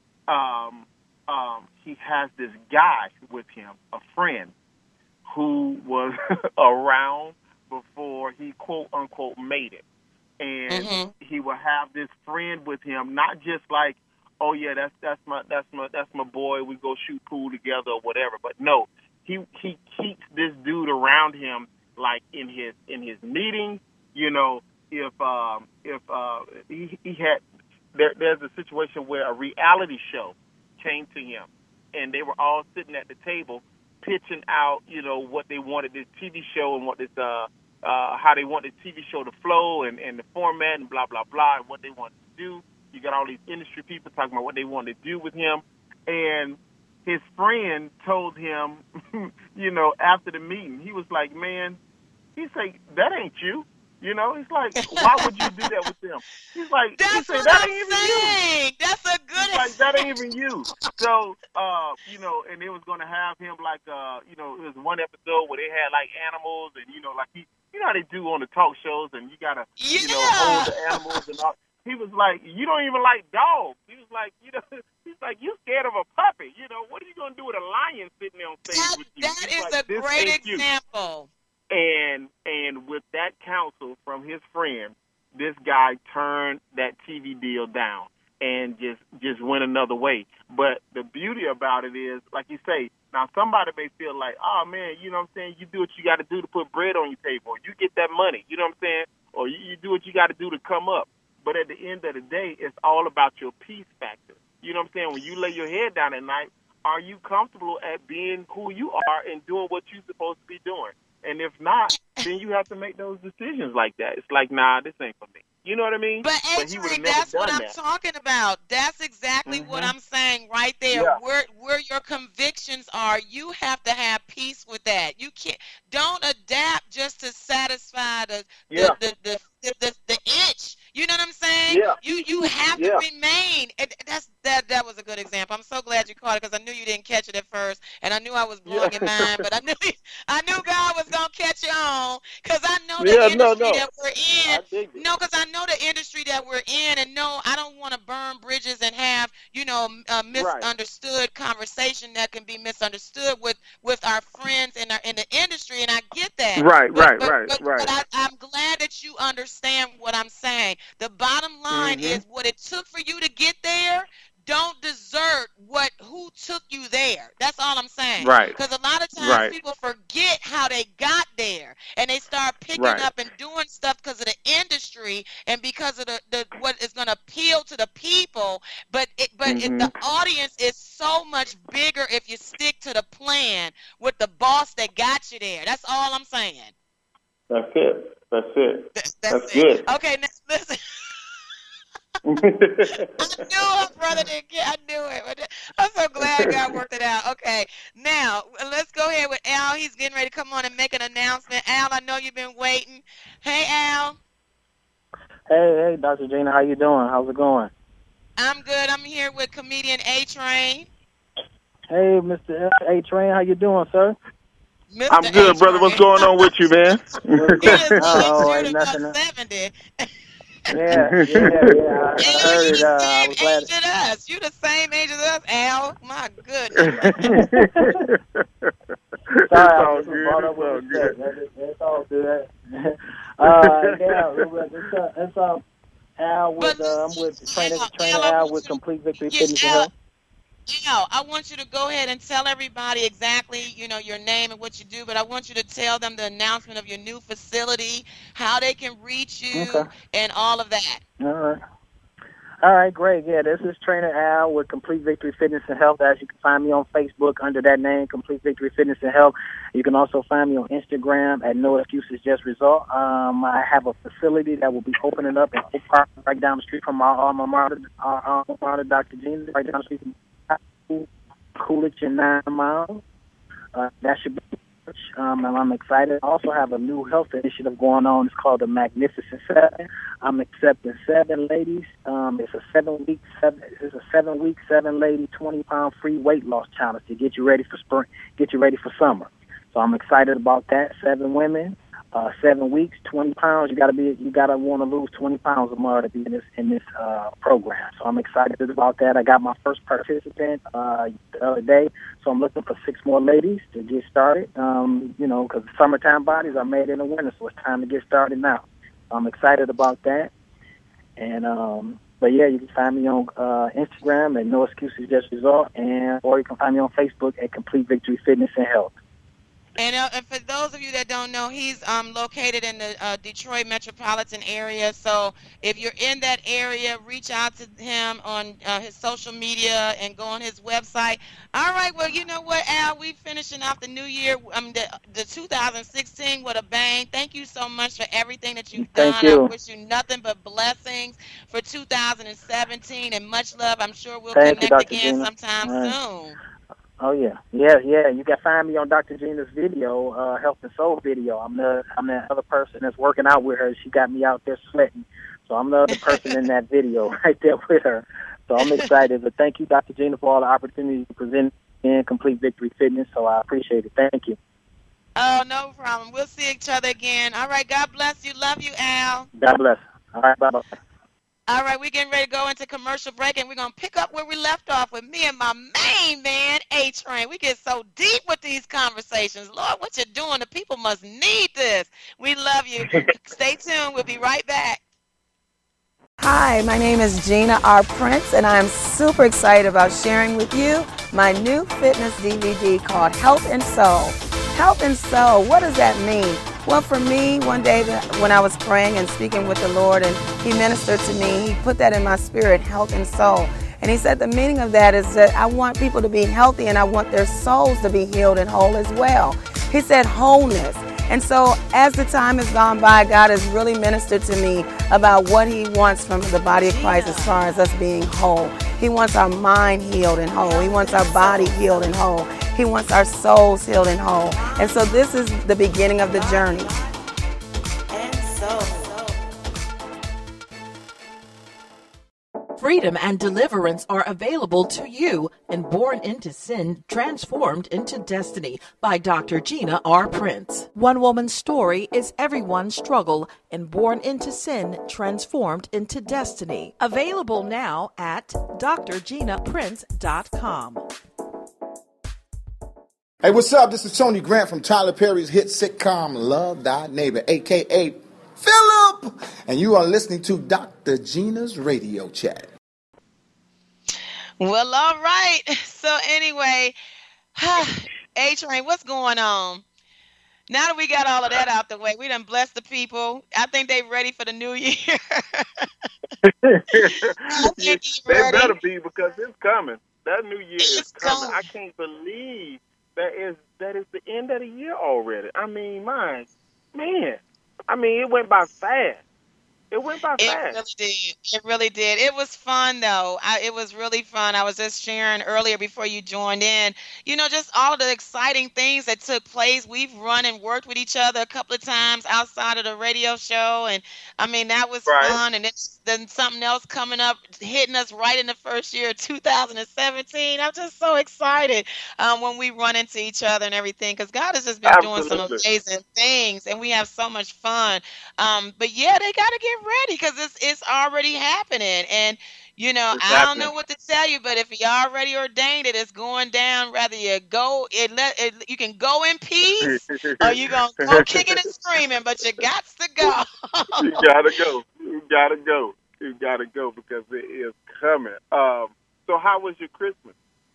um, um, he has this guy with him, a friend, who was around before he quote unquote made it. And Mhm. he will have this friend with him, not just like, oh yeah, that's that's my that's my that's my boy, we go shoot pool together or whatever. But no, he he keeps this dude around him, like in his in his meetings. You know, if um if uh he he had there there's a situation where a reality show came to him, and they were all sitting at the table pitching out, you know, what they wanted this T V show and what this uh uh how they want the T V show to flow and, and the format and blah blah blah and what they wanted to do. You got all these industry people talking about what they wanted to do with him, and his friend told him, you know, after the meeting, he was like, man, he's like, that ain't you. You know, he's like, why would you do that with them? He's like, he That's said, what that I'm ain't even saying. That's a good. you. He's like, that ain't even you. So, uh, you know, and they was going to have him like, uh, you know, it was one episode where they had like animals and, you know, like he, you know how they do on the talk shows and you got to, you know, hold the Yeah. animals and all. He was like, you don't even like dogs. He was like, you know, he's like, you scared of a puppy. You know, what are you going to do with a lion sitting there on stage That, with you? that He's is like, a this great ain't you. example. And and with that counsel from his friend, this guy turned that T V deal down and just just went another way. But the beauty about it is, like you say, now somebody may feel like, oh man, you know what I'm saying, you do what you got to do to put bread on your table, or you get that money, you know what I'm saying, or you, you do what you got to do to come up. But at the end of the day, it's all about your peace factor. You know what I'm saying? When you lay your head down at night, are you comfortable at being who you are and doing what you're supposed to be doing? And if not, then you have to make those decisions like that. It's like, nah, this ain't for me. You know what I mean? But But he would have Adrian, never that's what done I'm that. talking about. That's exactly what Mhm. I'm saying right there. Yeah. Where where your convictions are, you have to have peace with that. You can't don't adapt just to satisfy the the Yeah. the, the, the, the, the itch. You know what I'm saying? Yeah. You you have Yeah. to remain. And that's that that was a good example. I'm so glad you caught it because I knew you didn't catch it at first, and I knew I was blowing Yeah. your mind, but I knew I knew God was gonna catch you on because I know the Yeah, no, industry no. that we're in. I dig it. No, because I know the industry that we're in, and no, I don't want to burn bridges and have, you know, a misunderstood conversation that can be misunderstood with, with our friends in our in the industry, and I get that. Right, But right, but right, but, right. but I, I'm glad that you understand what I'm saying. The bottom line Mhm. is what it took for you to get there. Don't desert what who took you there. That's all I'm saying. Right. Because a lot of times Right. people forget how they got there, and they start picking Right. up and doing stuff because of the industry and because of the, the what is going to appeal to the people. But it, but it, the Mhm. audience is so much bigger if you stick to the plan with the boss that got you there. That's all I'm saying. That's it. That's it. That's, that's, That's it. good. Okay, now listen. I knew my brother didn't get. I knew it. But I'm so glad God worked it out. Okay, now let's go ahead with Al. He's getting ready to come on and make an announcement. Al, I know you've been waiting. Hey, Al. Hey, hey, Doctor Gina, how you doing? How's it going? I'm good. I'm here with comedian A-Train. Hey, Mister A Train, how you doing, sir? Mister I'm good, brother. What's going on with you, man? He is Oh, like ain't you nothing. about seventy. Yeah, yeah, yeah. I, I Al, heard you it. the Uh, I same was glad. age as us. You the same age as us, Al. My goodness. It's Sorry, I all was good. brought up It's with all respect. good. That's, that's all good. uh, yeah, it's uh, it's uh, Al But with uh, I'm listen, with trainer Al, trainer Al, I Al want with you to, Complete Victory yeah, Fitness and Al, Health. Al, I want you to go ahead and tell everybody exactly, you know, your name and what you do, but I want you to tell them the announcement of your new facility, how they can reach Okay. you, and all of that. All right. All right, great. Yeah, this is Trainer Al with Complete Victory Fitness and Health. As you can find me on Facebook under that name, Complete Victory Fitness and Health. You can also find me on Instagram at No Excuses Just Result. Um, I have a facility that will be opening up in Oak Park, right down the street from our alma mater, our alma mater, Doctor Gina, right down the street from Coolidge and Nine Miles. Uh, that should be Um, and I'm excited. I also have a new health initiative going on. It's called the Magnificent Seven. I'm accepting seven ladies. Um, it's a seven week, seven. It's a seven week, seven lady, twenty pound free weight loss challenge to get you ready for spring, get you ready for summer. So I'm excited about that. Seven women, uh, seven weeks, twenty pounds. You gotta be, you gotta want to lose twenty pounds or more to be in this in this uh, program. So I'm excited about that. I got my first participant uh, the other day. So I'm looking for six more ladies to get started, um, you know, because summertime bodies are made in the winter, so it's time to get started now. So I'm excited about that. And, um, but yeah, you can find me on uh, Instagram at No Excuses Just Result, and or you can find me on Facebook at Complete Victory Fitness and Health. And, uh, and for those of you that don't know, he's um, located in the uh, Detroit metropolitan area. So if you're in that area, reach out to him on uh, his social media and go on his website. All right. Well, you know what, Al? We finishing off the new year, I mean, the, the two thousand sixteen with a bang. Thank you so much for everything that you've done. Thank you. I wish you nothing but blessings for two thousand seventeen and much love. I'm sure we'll Thank you, connect Doctor again Gina. sometime All right. soon. Oh yeah, yeah, yeah. You can find me on Doctor Gina's video, uh, Health and Soul video. I'm the I'm the other person that's working out with her. She got me out there sweating, so I'm the other person in that video right there with her. So I'm excited. But thank you, Doctor Gina, for all the opportunities to present in Complete Victory Fitness. So I appreciate it. Thank you. Oh, no problem. We'll see each other again. All right. God bless you. Love you, Al. God bless. All right, bye bye. All right, we're getting ready to go into commercial break, and we're going to pick up where we left off with me and my main man, A-Train. We get so deep with these conversations. Lord, what you're doing, the people must need this. We love you. Stay tuned. We'll be right back. Hi, my name is Gina R. Prince, and I'm super excited about sharing with you my new fitness D V D called Health and Soul. Health and Soul, what does that mean? Well, for me, one day when I was praying and speaking with the Lord, and He ministered to me, He put that in my spirit, health and soul. And He said the meaning of that is that I want people to be healthy, and I want their souls to be healed and whole as well. He said wholeness. And so as the time has gone by, God has really ministered to me about what He wants from the body of Christ as far as us being whole. He wants our mind healed and whole. He wants our body healed and whole. He wants our souls healed and whole. And so this is the beginning of the journey. And so. Freedom and deliverance are available to you in Born into Sin, Transformed into Destiny by Doctor Gina R. Prince. One woman's story is everyone's struggle in Born into Sin, Transformed into Destiny. Available now at d r gina prince dot com. Hey, what's up? This is Tony Grant from Tyler Perry's hit sitcom Love Thy Neighbor, a k a. Philip. And you are listening to Doctor Gina's Radio Chat. Well, all right. So anyway, A-Train, what's going on? Now that we got all of that out the way, we done blessed the people. I think they ready for the new year. Yeah, they better be, because it's coming. That new year It's is coming. coming. I can't believe that is that is the end of the year already. I mean, my man. I mean, it went by fast. It went by It fast. really did. It really did. It was fun though. I, it was really fun. I was just sharing earlier before you joined in, you know, just all the exciting things that took place. We've run and worked with each other a couple of times outside of the radio show. And I mean, that was Right. fun. And then, then something else coming up, hitting us right in the first year of two thousand seventeen. I'm just so excited um, when we run into each other and everything because God has just been doing some Absolutely. amazing things and we have so much fun. Um, but yeah, they got to get ready because it's it's already happening. And you know, It's I don't happening. know what to tell you, but if He already ordained it, it's going down. Whether you go, it let it, you can go in peace, or you gonna go kicking and screaming. But you got to go. You gotta go. You gotta go. You gotta go because it is coming. Um. So, how was your Christmas?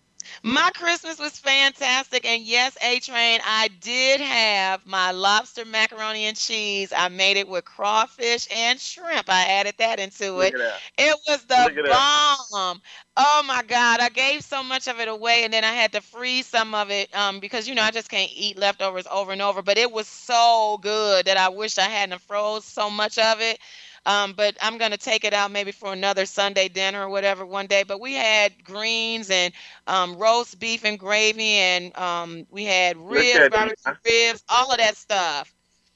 My Christmas was fantastic, and yes, A Train, I did have my lobster macaroni and cheese. I made it with crawfish and shrimp. I added that into Look it. at that. It was the Look at that. bomb. Oh my God, I gave so much of it away, and then I had to freeze some of it um, because you know I just can't eat leftovers over and over. But it was so good that I wish I hadn't froze so much of it. Um, but I'm gonna take it out maybe for another Sunday dinner or whatever one day. But we had greens and um, roast beef and gravy, and um, we had Look ribs, at that. barbecue ribs, all of that stuff.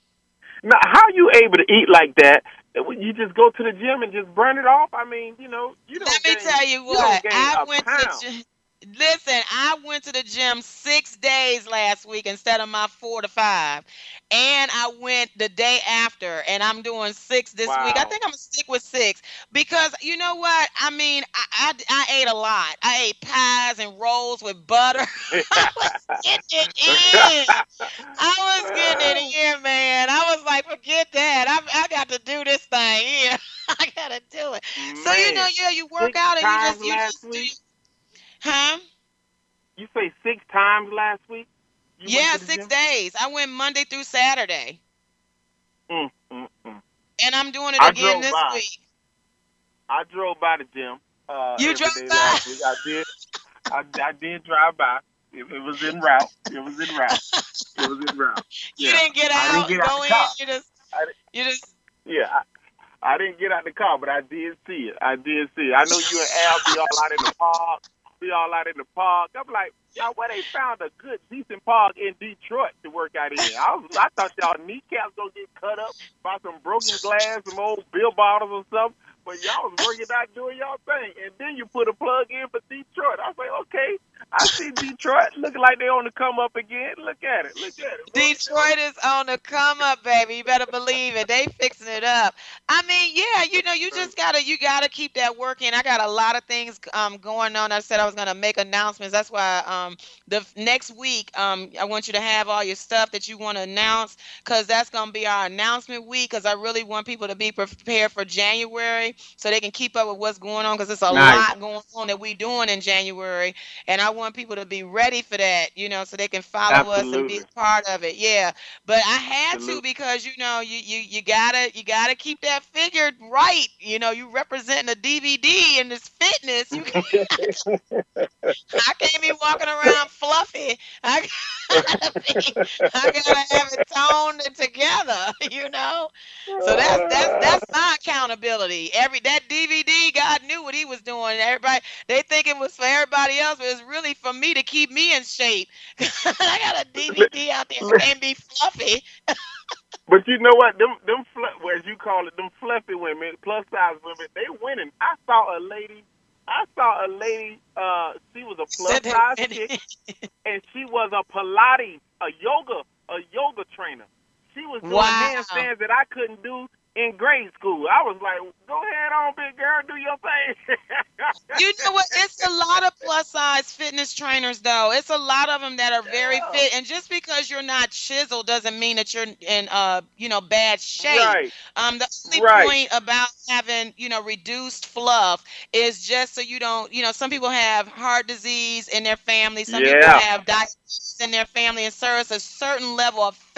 Now, how are you able to eat like that? You just go to the gym and just burn it off? I mean, you know, you don't Let me gain, tell you you don't what, gain I a went to the pound. gym. Listen, I went to the gym six days last week instead of my four to five. And I went the day after, and I'm doing six this week. I Wow. think I'm going to stick with six because you know what? I mean, I, I, I ate a lot. I ate pies and rolls with butter. I was getting it in. I was getting it in, man. I was like, forget that. I, I got to do this thing. Yeah, I got to do it. So, you know, Man, yeah, you work six out and you times just, you last just do, week? huh? You say six times last week? You went Yeah, to the six gym? days. I went Monday through Saturday, Mm, mm, mm. and I'm doing it I again drove this by. week. I drove by the gym uh, You every drove day by? last week. I did. I, I did drive by. It, it was en route. It was en route. It was en route. You Yeah. didn't get I didn't out, get out go the in. car. You just, I, di- you just. yeah, I, I didn't get out the car, but I did see it. I did see it. I know you and Al be all out in the park. Be all out in the park. I'm like, y'all, where they found a good, decent park in Detroit to work out in? I was, I thought y'all kneecaps gonna get cut up by some broken glass, some old bill bottles or something. But y'all was working out doing y'all thing, and then you put a plug in for Detroit. I was like, okay, I see Detroit looking like they on the come up again. Look at it, look at it. Detroit is on the come up, baby. You better believe it. They fixing it up. I mean, yeah, you know, you just gotta, you gotta keep that working. I got a lot of things um going on. I said I was gonna make announcements. That's why um the f- next week um I want you to have all your stuff that you want to announce because that's gonna be our announcement week. Because I really want people to be prepared for January so they can keep up with what's going on. Because it's a Nice. lot going on that we doing in January. And I want people to be ready for that, you know, so they can follow us and be Absolutely. a part of it. Yeah. But I had to Absolutely. because you know, you you you gotta you gotta keep that figure right. You know, you representing a D V D in this fitness. You I can't be walking around fluffy. I gotta be, I gotta have it toned and together, you know. So that's that's that's my accountability. Every that D V D, God knew what He was doing. Everybody they think it was for everybody else, but it's really for me to keep me in shape. I got a D V D out there. I can't be fluffy. But you know what? Them, them, fl- well, as you call it, them fluffy women, plus size women, they winning. I saw a lady. I saw a lady. Uh, she was a plus size chick, and she was a Pilates, a yoga, a yoga trainer. She was doing Wow. handstands that I couldn't do in grade school. I was like, "Go ahead on, big girl, do your thing." You know what? It's a lot of plus size fitness trainers, though. It's a lot of them that are very Yeah. fit. And just because you're not chiseled doesn't mean that you're in, uh, you know, bad shape. Right. Um, the only Right. point about having, you know, reduced fluff is just so you don't, you know, some people have heart disease in their family. Some people Yeah. have diabetes in their family, and serves a certain level of fat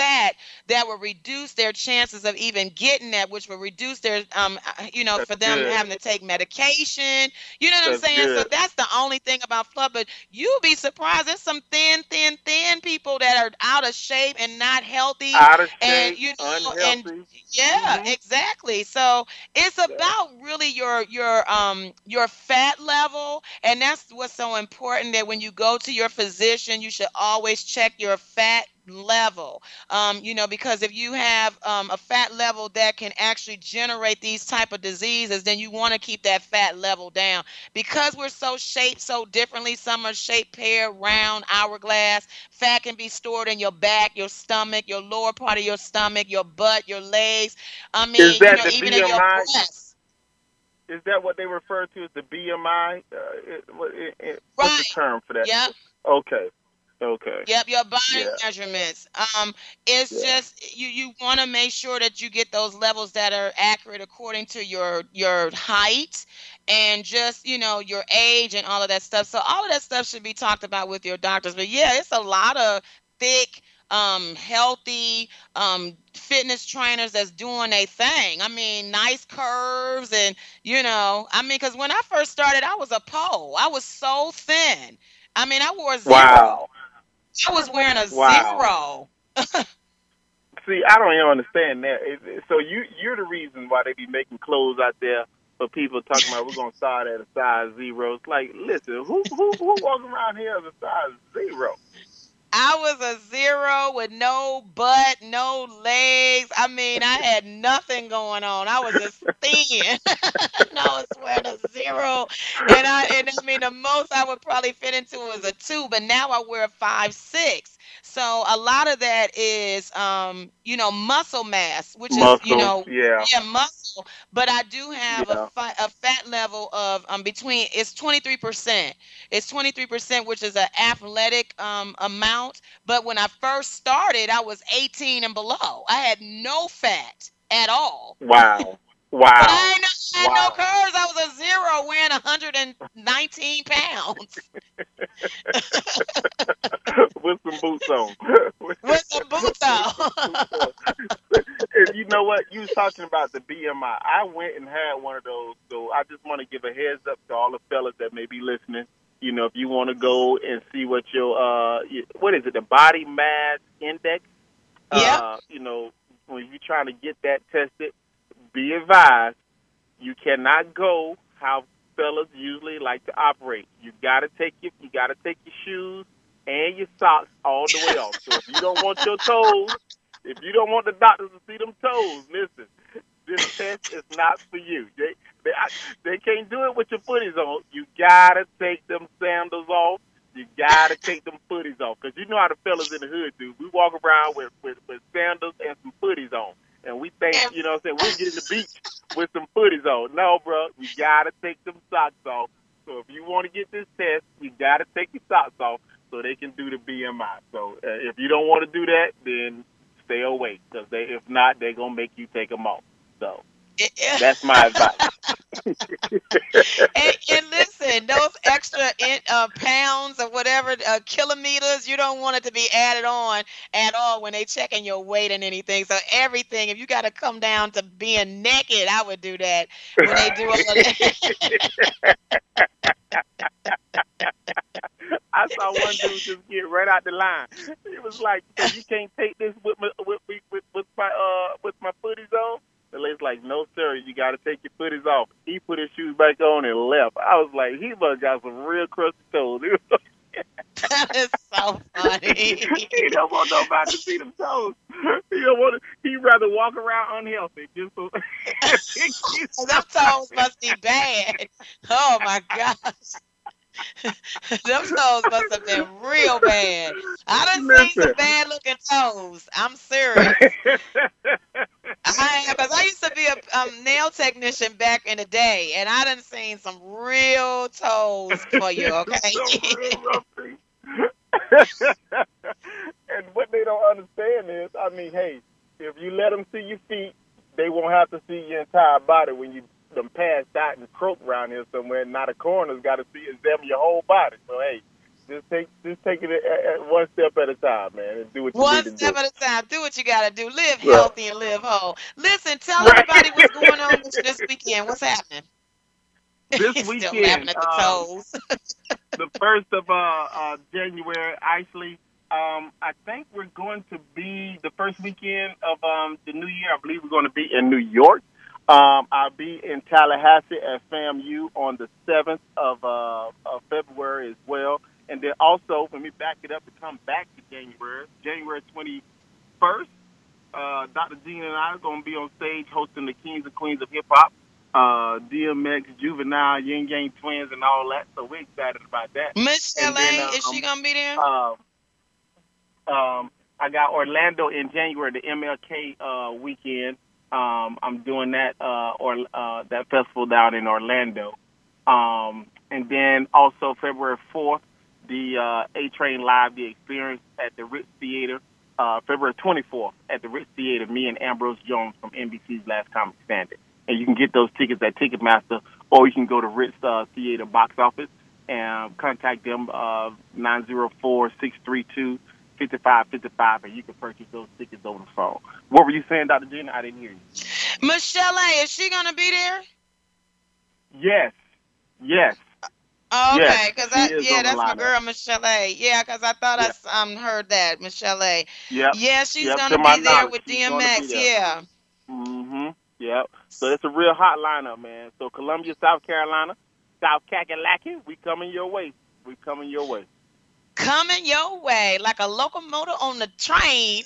fat that will reduce their chances of even getting that, which will reduce their, um, uh, you know, That's for them good. having to take medication. You know what I'm That's saying? So good. that's the only thing about fluff. But you'll be surprised. There's some thin, thin, thin people that are out of shape and not healthy, Out of and shape, you know, and unhealthy. yeah, Mm-hmm. exactly. So it's about really your your um your fat level, and that's what's so important, that when you go to your physician, you should always check your fat level. Um you know, because if you have um a fat level that can actually generate these type of diseases, then you want to keep that fat level down, because we're so shaped so differently. Some are shaped pear, round, hourglass. Fat can be stored in your back, your stomach, your lower part of your stomach, your butt, your legs. I Is mean, you that know, the even in your B M I? breasts. Is that what they refer to as the B M I? Uh, it, what, it, it, what's the Right. term for that? Yep. Okay. Okay. Yep, your body Yeah. measurements. Um, it's Yeah. just you you want to make sure that you get those levels that are accurate according to your your height and just, you know, your age and all of that stuff. So all of that stuff should be talked about with your doctors. But yeah, it's a lot of thick, um, healthy, um, fitness trainers that's doing a thing. I mean, nice curves and, you know, I mean, because when I first started, I was a pole. I was so thin. I mean, I wore zero. Wow. I was wearing a Wow. zero. See, I don't even understand that. It, it- so you you're the reason why they be making clothes out there for people talking about we're gonna start at a size zero. It's like, listen, who who who walks around here as a size zero? I was a zero with no butt, no legs. I mean, I had nothing going on. I was just thin. No, I was wearing a zero. And I and I mean the most I would probably fit into was a two, but now I wear a five six. So a lot of that is um, you know, muscle mass, which is, you Muscle. know, Yeah. yeah, muscle. But I do have a Yeah. fi- a fat level of um between it's twenty-three percent. It's twenty-three percent, which is an athletic um, amount. But when I first started, I was eighteen and below. I had no fat at all. Wow. But Wow. I ain't no, I had no Wow. curves. I was a zero wearing one hundred nineteen pounds With some boots on. with some boots on. And you know what? You was talking about the B M I. I I went and had one of those, so I just want to give a heads up to all the fellas that may be listening. You know, if you want to go and see what your uh, y- what is it, the body mass index? Yep. Uh, you know, when you're trying to get that tested, be advised you cannot go how fellas usually like to operate. You gotta take your you gotta take your shoes and your socks all the way off. So if you don't want your toes, if you don't want the doctors to see them toes, listen, this test is not for you. They they, I, they can't do it with your footies on. You gotta take them sandals off. You gotta take them footies off, because you know how the fellas in the hood do. We walk around with, with, with sandals and some footies on, and we think, you know what I'm saying, we'll get in the beach with some footies on. No, bro, you gotta take them socks off. So if you want to get this test, you gotta take your socks off so they can do the B M I. So uh, if you don't want to do that, then stay away, because they, if not, they're gonna make you take them off. So that's my advice. and, and listen, those extra in, uh, pounds or whatever, uh, kilometers, you don't want it to be added on at all when they checking your weight and anything. So everything, if you got to come down to being naked, I would do that when they do all of that. I saw one dude just get right out the line. He was like, "So you can't take this with my with with, with, with my uh with my footies on?" The lady's like, "No, sir, you got to take your footies off." He put his shoes back on and left. I was like, he must got some real crusty toes. That is so funny. He don't want nobody to see them toes. He don't want to. He rather walk around unhealthy. Just so. Them toes must be bad. Oh my gosh. Them toes must have been real bad. I done seen some Listen. bad looking toes. I'm serious. I because I used to be a um, nail technician back in the day, and I done seen some real toes for you. Okay. Some real rough things. And what they don't understand is, I mean, hey, if you let them see your feet, they won't have to see your entire body when you them passed out and croak around here somewhere. Now the coroner's got to see examine your whole body. So hey, Just take just take it at, at one step at a time, man, and do what you One need to step do. at a time. Do what you got to do. Live Right. healthy and live whole. Listen, tell Right. everybody what's going on with you this weekend. What's happening? This He's still laughing weekend, at the um, toes. the first of uh, uh, January, actually, um, I think we're going to be the first weekend of um, the new year. I believe we're going to be in New York. Um, I'll be in Tallahassee at FAMU on the seventh of, uh, of February as well. And then also, when we back it up to come back to January, January twenty-first, uh, Doctor Gina and I are going to be on stage hosting the Kings and Queens of Hip Hop, uh, D M X, Juvenile, Yin Yang Twins, and all that. So we're excited about that. Michelle And then, A, is she um, going to be there? uh, um, I got Orlando in January, the M L K uh, weekend. Um, I'm doing that uh, or uh, that festival down in Orlando. Um, and then also February fourth, the uh, A Train Live, the experience at the Ritz Theater. Uh, February twenty-fourth at the Ritz Theater, me and Ambrose Jones from N B C's Last Comic Standard. And you can get those tickets at Ticketmaster, or you can go to Ritz uh, Theater box office and contact them, uh, nine zero four, six three two, five five five five, and you can purchase those tickets over the phone. What were you saying, Doctor Gina? I didn't hear you. Michelle A, is she going to be there? Yes. Yes. Oh, Yes, okay, because she I is yeah, on the that's my lineup. girl Michelle A. Yeah, because I thought Yeah. I s- um heard that Michelle A. Yep. Yeah, she's Yep. gonna To my be there knowledge, with she's gonna be D M X. there. Yeah. Mm-hmm. Yep. So it's a real hot lineup, man. So Columbia, South Carolina, South Kakalaki, we coming your way. We coming your way. Coming your way like a locomotive on the train.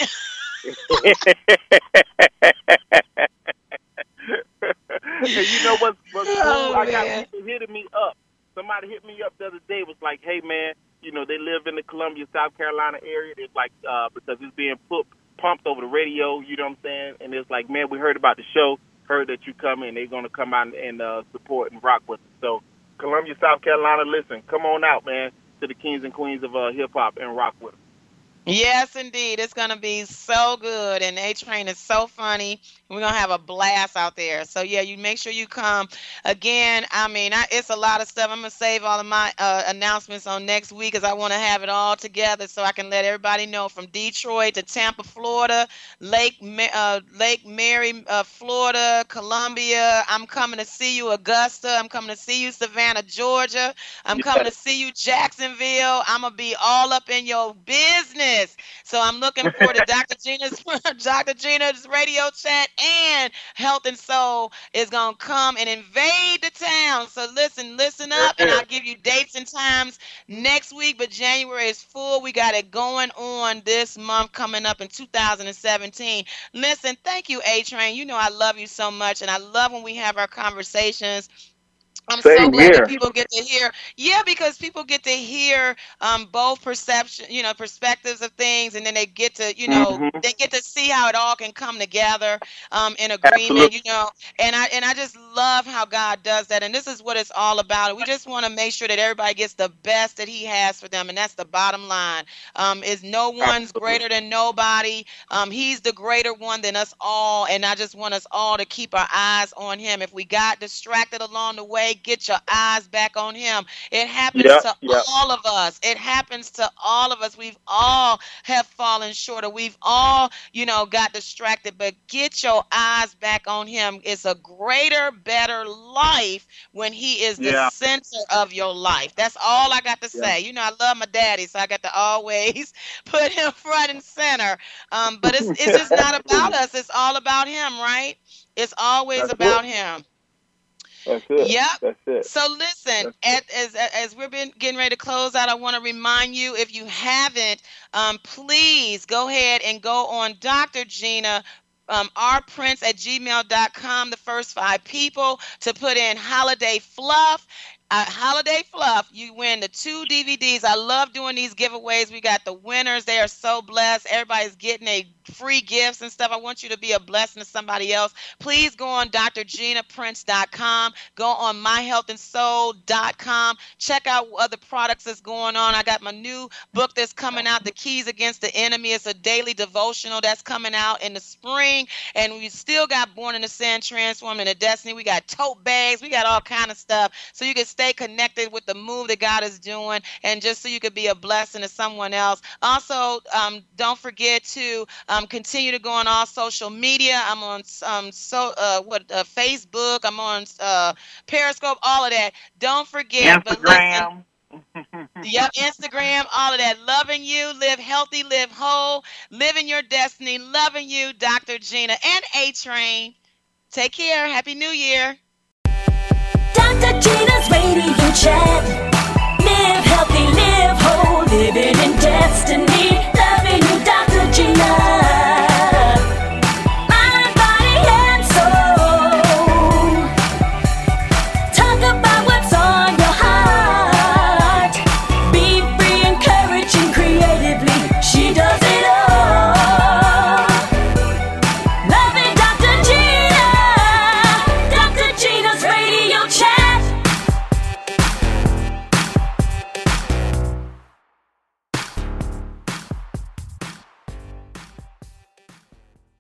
And you know what's, what's cool? Oh, I got man. people hitting me up. Somebody hit me up the other day, was like, hey, man, you know, they live in the Columbia, South Carolina area. It's like, uh, because it's being put, pumped over the radio, you know what I'm saying? And it's like, man, we heard about the show, heard that you coming, and they're going to come out and uh, support and rock with us. So Columbia, South Carolina, listen, come on out, man, to the Kings and Queens of uh, hip-hop and rock with us. Yes, indeed. It's going to be so good. And A Train is so funny. We're going to have a blast out there. So, yeah, you make sure you come. Again, I mean, I, it's a lot of stuff. I'm going to save all of my uh, announcements on next week because I want to have it all together so I can let everybody know from Detroit to Tampa, Florida, Lake Ma- uh, Lake Mary, uh, Florida, Columbia. I'm coming to see you, Augusta. I'm coming to see you, Savannah, Georgia. I'm coming to see you, Jacksonville. I'm going to be all up in your business. So I'm looking forward to Doctor Gina's Doctor Gina's radio chat, and Health and Soul is gonna come and invade the town. So listen, listen up, and I'll give you dates and times next week. But January is full. We got it going on this month coming up in two thousand seventeen. Listen, thank you, A Train. You know I love you so much, and I love when we have our conversations. I'm so Same glad here. that people get to hear. Yeah, because people get to hear um, both perception, you know, perspectives of things, and then they get to, you know, Mhm. they get to see how it all can come together um, in agreement, Absolutely. you know. And I and I just love how God does that. And this is what it's all about. We just want to make sure that everybody gets the best that He has for them, and that's the bottom line. Um, is no one's Absolutely. greater than nobody. Um, he's the greater one than us all, and I just want us all to keep our eyes on Him. If we got distracted along the way, get your eyes back on Him. It happens Yep, to yep. all of us. It happens to all of us. We've all have fallen short, or we've all, you know, got distracted. But get your eyes back on Him. It's a greater, better life when He is the Yeah. center of your life. That's all I got to Yeah. say. You know, I love my daddy, so I got to always put Him front and center. Um, but it's it's just not about us. It's all about Him, right? It's always That's about it. Him. That's it. Yep. That's it. So listen, That's as, as as we're been getting ready to close out, I want to remind you, if you haven't, um, please go ahead and go on Doctor Gina. Um, rprince at gmail dot com, the first five people to put in holiday fluff. Uh, holiday fluff, you win the two D V Ds. I love doing these giveaways. We got the winners. They are so blessed. Everybody's getting a free gifts and stuff. I want you to be a blessing to somebody else. Please go on Dr Gina Prince dot com. Go on my health and soul dot com. Check out what other products that's going on. I got my new book that's coming out, The Keys Against the Enemy. It's a daily devotional that's coming out in the spring. And we still got Born in the Sin, Transformed into Destiny. We got tote bags. We got all kind of stuff. So you can stay connected with the move that God is doing, and just so you could be a blessing to someone else. Also, um, don't forget to um, continue to go on all social media. I'm on um, so uh, what uh, Facebook. I'm on uh, Periscope. All of that. Don't forget. Instagram. But listen, yep, Instagram. All of that. Loving you. Live healthy. Live whole. Living your destiny. Loving you, Doctor Gina and A-Train. Take care. Happy New Year. Doctor Gina's Radio Chat.